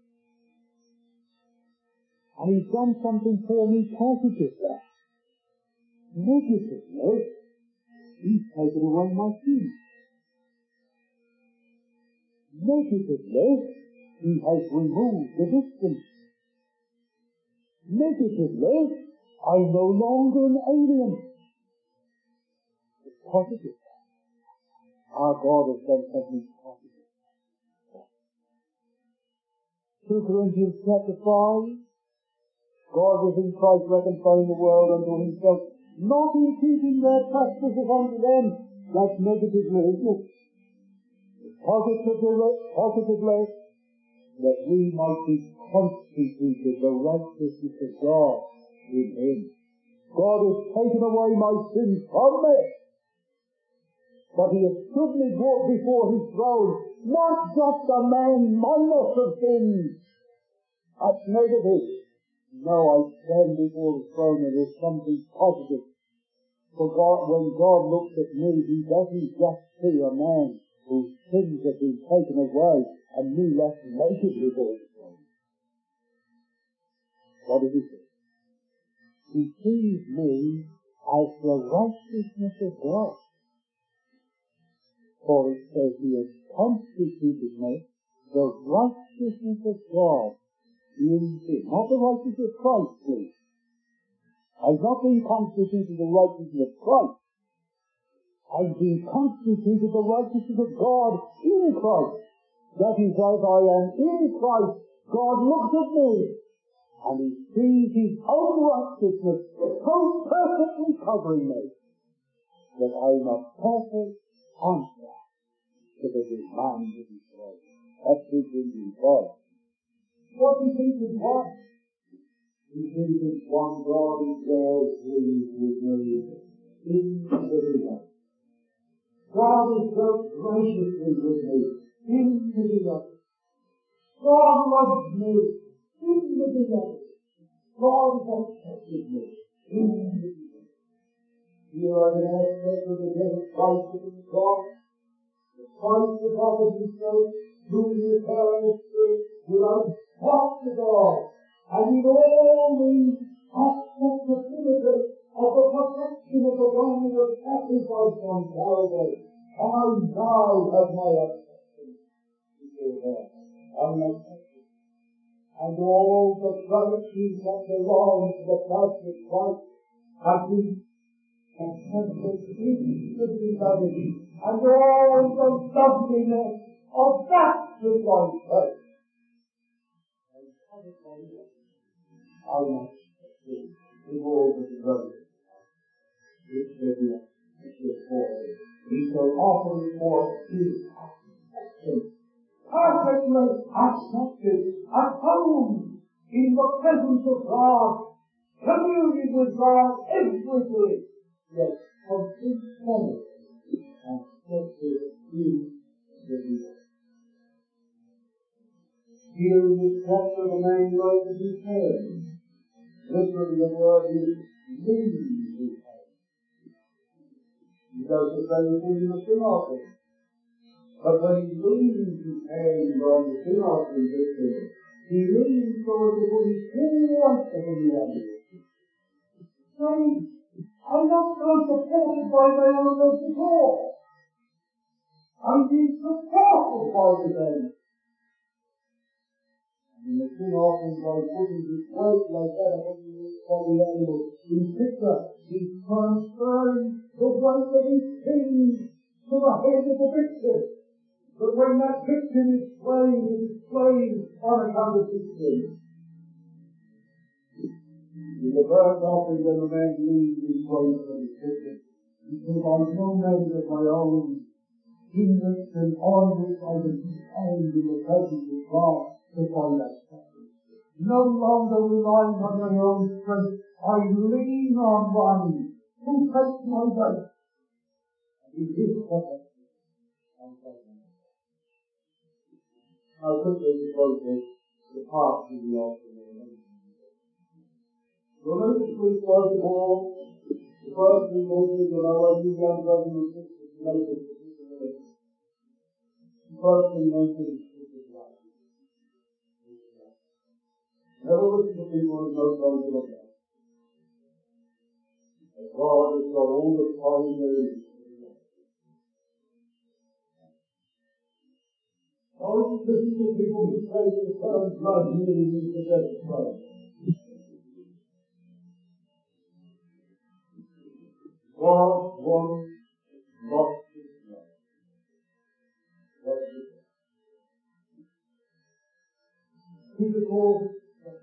And he's done something for me positively. Negatively, he's taken away my sins. Negatively, he has removed the distance. Negatively, I'm no longer an alien. It's positive. Our God has done something positive. two Corinthians chapter five, God was in Christ reconciling the world unto himself, not imputing their trespasses unto them. That's negatively, isn't it? Positively, positively, that we might be constituted the righteousness of God in him. God has taken away my sins from me, but he has stood me brought before his throne, not just a man minus of sins. That's negative. No, I stand before the throne and there's something positive. For God, when God looks at me, he doesn't just see a man whose sins have been taken away and me left naked before the throne. What does he say? He sees me as the righteousness of God. For it says he has constituted me the righteousness of God in him. Not the righteousness of Christ, please. I've not been constituted the righteousness of Christ. I've been constituted the righteousness of God in Christ. That is, as I am in Christ, God looks at me and he sees his own righteousness so perfectly covering me that I'm a perfect answer to the demands of his grace. That's his indeed God. What do you think is what? He thinks it's one God is well pleased with me in the beloved. God is dealt graciously with me in the beloved. God loves me in the beloved. God has accepted me in the beloved. Here are the aspects of the death of Christ in God. The Christ of God himself, through the eternal Spirit, without spot to God, and in all the acceptability of the perfection revelation of the one who was sacrificed on Calvary, I now have my acceptance before God. I'm accepted. And all the virtues that belong to the person of Christ have been accepted in the humanity, and all the loveliness of that divine faith. I must see in all the devotion which they are before me. He shall offer it for his acceptance, perfectly accepted, at home in the presence of God, communing with God every day, yet complete knowledge accepted in the Lord. Here in this chapter, the man writes his hand. Literally, the word is leaning his hand. He does the same thing in the sin offering. But when he leans his hand on the sin offering victim, he leans so as to put his whole weight upon the other. Saying, I'm not so supported by my own legs at all. I'm being supported by the hand. And the sin offering, by putting his weight like that upon the animal, in picture, he's transferring the weight of his sin to the head of the victim. But when that victim is slain, it is slain on account of his sin. In the burnt offering, when the man leaves his weight on his victim, he says, I no measure of my own, in which and on which I can stand in the presence of God to find acceptance. No longer relying on my own strength, I lean on one who takes my weight. And in his presence, I take my weight. Now quickly we go to the part of the altar. So notice we first of all, the first three verses, and I want you young brothers and sisters to make this particular. The first thing mentioned is his life. Never listen to people who know something of that. God has got all the time there is. Don't listen to people who say the term blood merely means the death of Christ. God wants not his blood. That's it. Peter calls it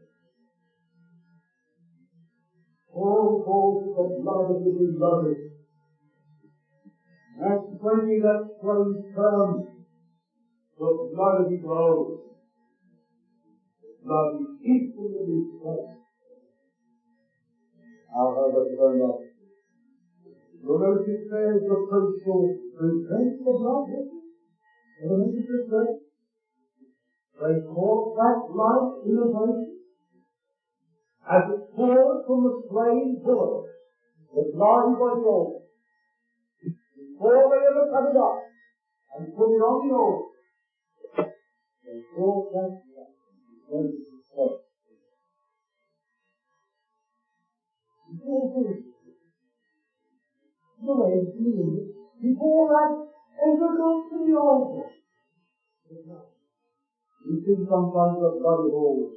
Paul calls it the blood of the beloved. Acts twenty, that strange term, the blood of his own. The blood is equal in his strength. How have I turned off? You'll notice it says the priest shall present the blood. You'll notice it says they caught that blood in a place as it poured from the slain bullock, was lying by the altar. Before they ever cut it up and put it on the altar, they caught that blood and went to the place. Before the way it's needed, before that ever got to the altar, you see sometimes a bloody hole.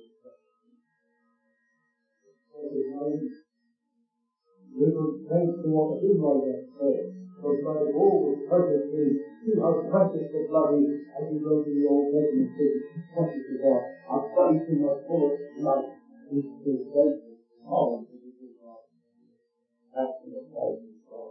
Little thanks to what the hymn writer said, but by the whole perfectly, see how precious the blood is as he wrote in the Old Testament, says, precious to God, a basin of full of blood is presented all to the good God. That's the faith of God.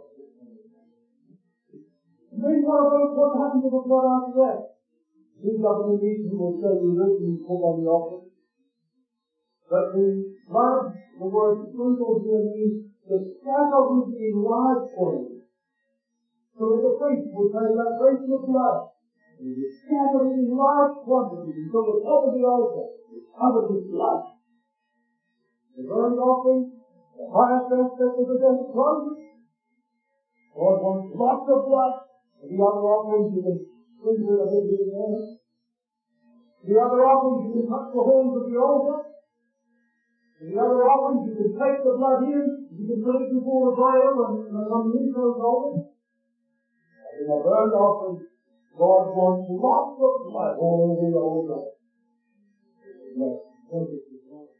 And then what about what happened to the blood after that? C W Beaton will say we written put on the altar. But the blood, the word sprinkle here means the scatter would be large quantities. So that the priest would take that basin of blood and he scattered it in large quantities until the top of the altar was covered with blood. The burnt offering, the highest aspect of the death of Christ, God wants lots of blood. And the other offerings you can sprinkle it a bit here and there. The other offerings you can touch the horns of the altar. And the other offerings you can can take the blood in, you can put it before the veil and, and on the inside of it. In a burnt offering, God wants lots of blood all over the altar. Yes, perfectly right.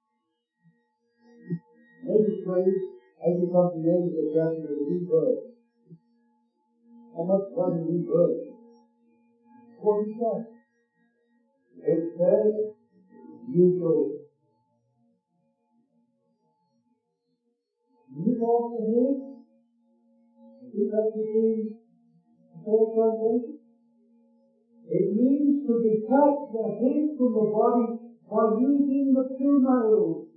Maybe praise as you come to the end of the chapter of the rebirth. How much blood is rebirth? What is that? It says, you go. You go to him. Is that the thing? Fourth translation? It means to detach the head from the body by using the two nails.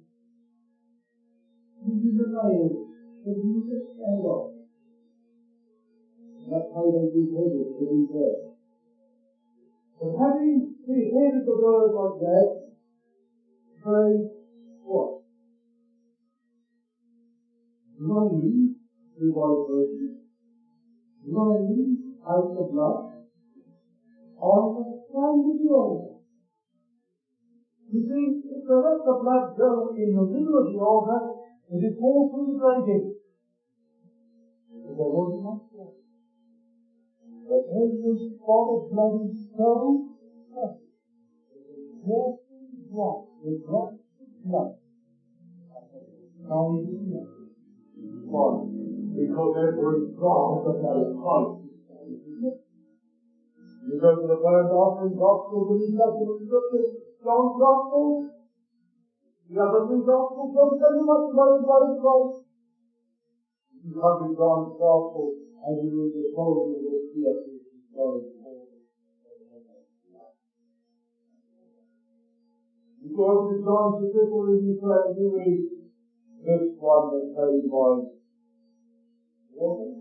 Using the nails to use the stand off. That's how they use headers to be there. But having beheaded the bird like that, praise what? Running through by person, running out the blood on the side of the altar. You see, if they let the blood go in the middle of the altar, it is all through the grating. But there wasn't much blood. But every spot of blood is so precious. Every drop, the drop of blood, counts as blood. Why? Because every drop of the blood counts. You go to the burnt offering gospel, the New Testament scriptures, John's gospel. You have the three gospels, don't tell you much about the blood of Christ. You come to John's gospel, and you read the whole of this yes, blood. You go to John's epistle, and you say, you read this one that says was water.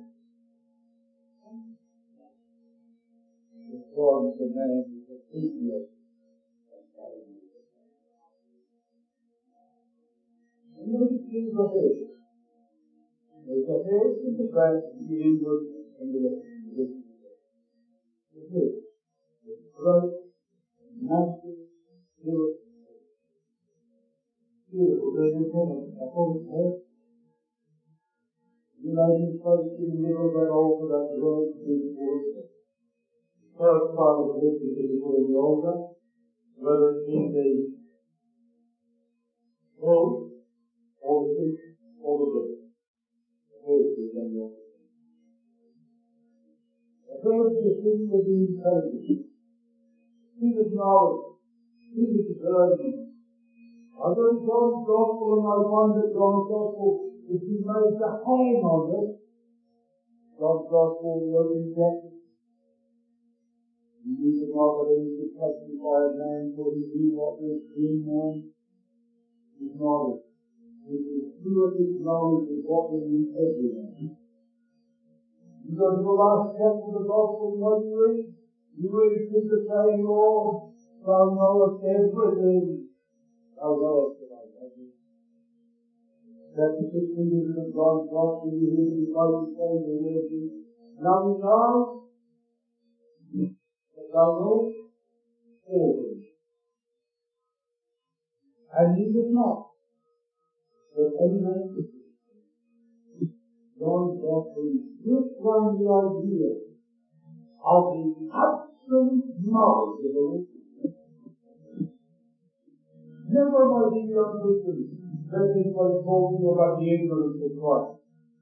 The God of the man is a secret. And notice things are here. There's a head in the back, the inward, and the left. The head. The throat, master, spirit. Beautiful, there's a head. A whole head. You lay his face in the middle of that altar, that road, beautiful. First part of the head is before the altar, whether it be the throat, or the feet, or the leg. The head is on the altar. The third is the thing of the intelligence. Seed of knowledge. Seed of discernment. I go to John's Gospel and I find that John's Gospel is being made to hang on this. John's Gospel, the opening chapter. You need to know that he could testify a man for he knew what was in man. His knowledge. His intuitive knowledge of what was in every man. You go to the last chapter of the Gospel and what you read? You read Jesus saying, Lord, thou knowest everything. Thou knowest that I love thee. Chapter sixteen of John's Gospel, you hear the disciples saying to Lord Jesus, now we know that thou knowest all things. And needeth not that any man should be. John's Gospel is just one the idea of the absolute knowledge of the Lord. Never, my dear young Christians, let anybody talk to you about the ignorance of Christ.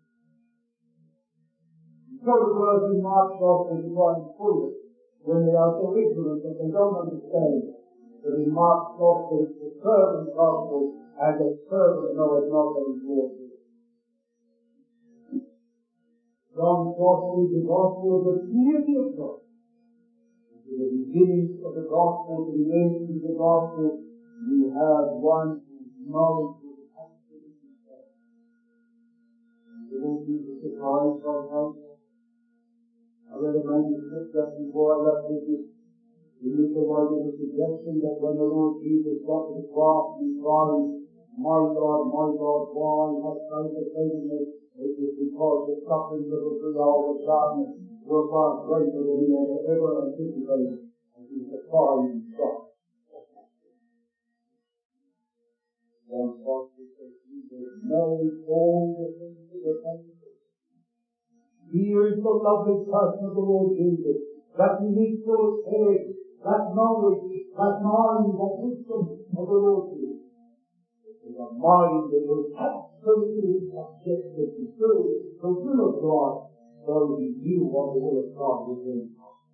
So the words in Mark's Gospel to try and prove it when they are so ignorant that they don't understand that in Mark's Gospel it's the servant's Gospel and the servant knoweth not that he's Lord. John's Gospel is the Gospel of the deity of God. To the beginning of the Gospel, to the end of the Gospel, you have one whose knowledge is absolutely certain. You won't be surprised by how I read a manuscript just before I left with it. In which there was a suggestion that when the Lord Jesus got to the cross, he cried, my God, my God, why hast thou forsaken me? It was because the sufferings of the three hours of darkness were far greater than he had ever anticipated, and he was surprised and shocked. John Foster says Jesus knows all the things of the family. Here is the lovely person of the Lord Jesus, that unique full head, that knowledge, that mind, that wisdom of the Lord Jesus. It is a mind that was absolutely subjected to do the will of God, though he knew what the will of God was in.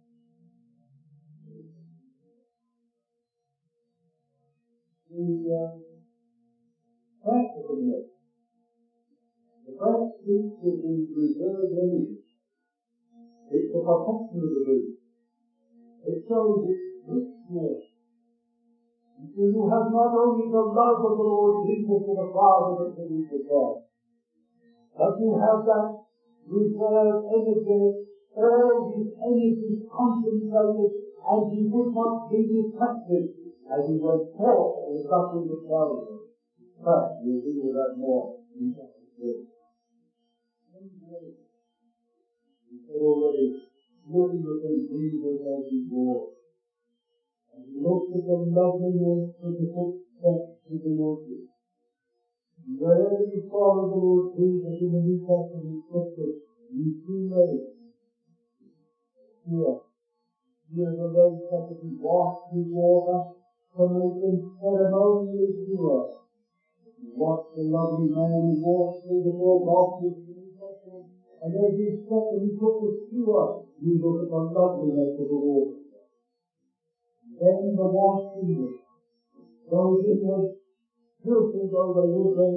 The uh, practicalness, the first speech of the reserved lineage, it's the perfection of the truth. It shows its richness. And so you have not only the love of the Lord Jesus to the Father that produces God, but you have that reserved energy, all these energies concentrated, and he would not be distracted as he went forth and suffering the Calvary. But we'll deal with that more in chapter three. He said already, looking at the Jesus as he walked, and he looked at the loveliness of the footsteps of the Lord Jesus. And wherever you follow the Lord Jesus in the New Testament scriptures, you see those. Here, here is a road such as he walked through water to make them ceremonially pure. You watch the lovely man who walked through the four Gospels in the New Testament, and every step that he took was pure. You look at the loveliness of the water. Then the washed Jesus, those in the filthy though they would be,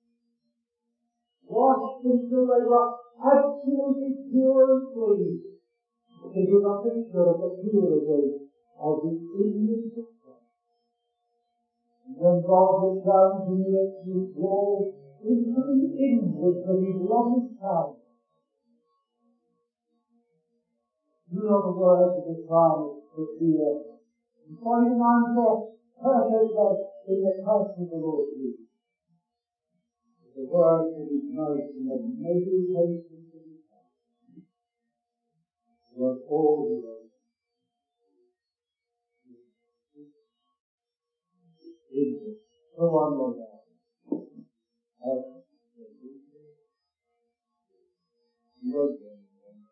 washed until they were absolutely pure and clean. It is a picture of the purity of the image of God. And when God went down to the earth, wall into the inwards of his loving child, you know the words of the psalmist that here, and finding ourselves perfectly in the house of the Lord Jesus. The words of his mouth and the meditations of his heart was all the way. Inward, so unlike as he was there.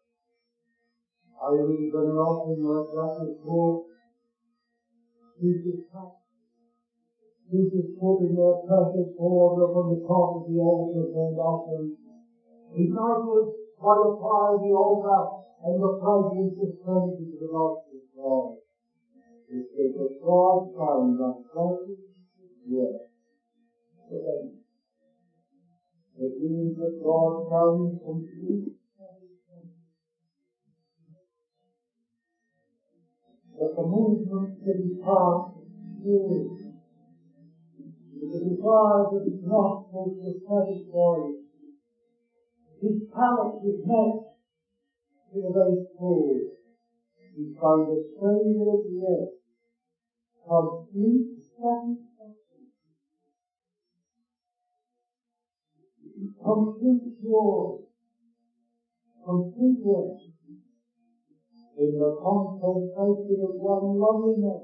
I really been often like that before. Jesus Christ. Jesus put in their perfect order from the top of the altar and offering. Ignited by the fire of the altar and the fragrance dispensed to the nostrils of God. It is a God found a precious word. It means that God found complete. That the movement of his heart is the desire of his nostrils to satisfy. His palate is met to the very soul. He found a savor of rest, complete satisfaction, complete joy, complete rest in the contemplation of one loving man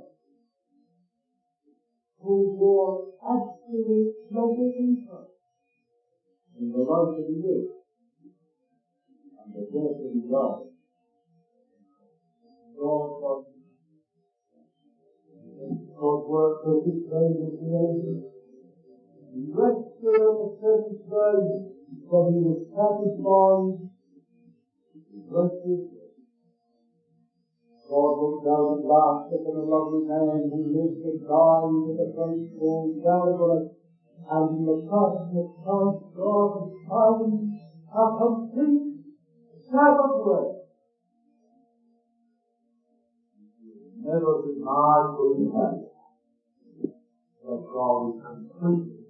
who bore absolute pleasure interest in the life of the youth and the death of his life. God was God worked for his days of creation. He rested on the seventh day, but he was satisfied, rested. God looked down at last upon a lovely man who lived and died in the great full Calvary, and in the person of Christ God has found a complete Sabbath rest. Never be marred with that. That God is complete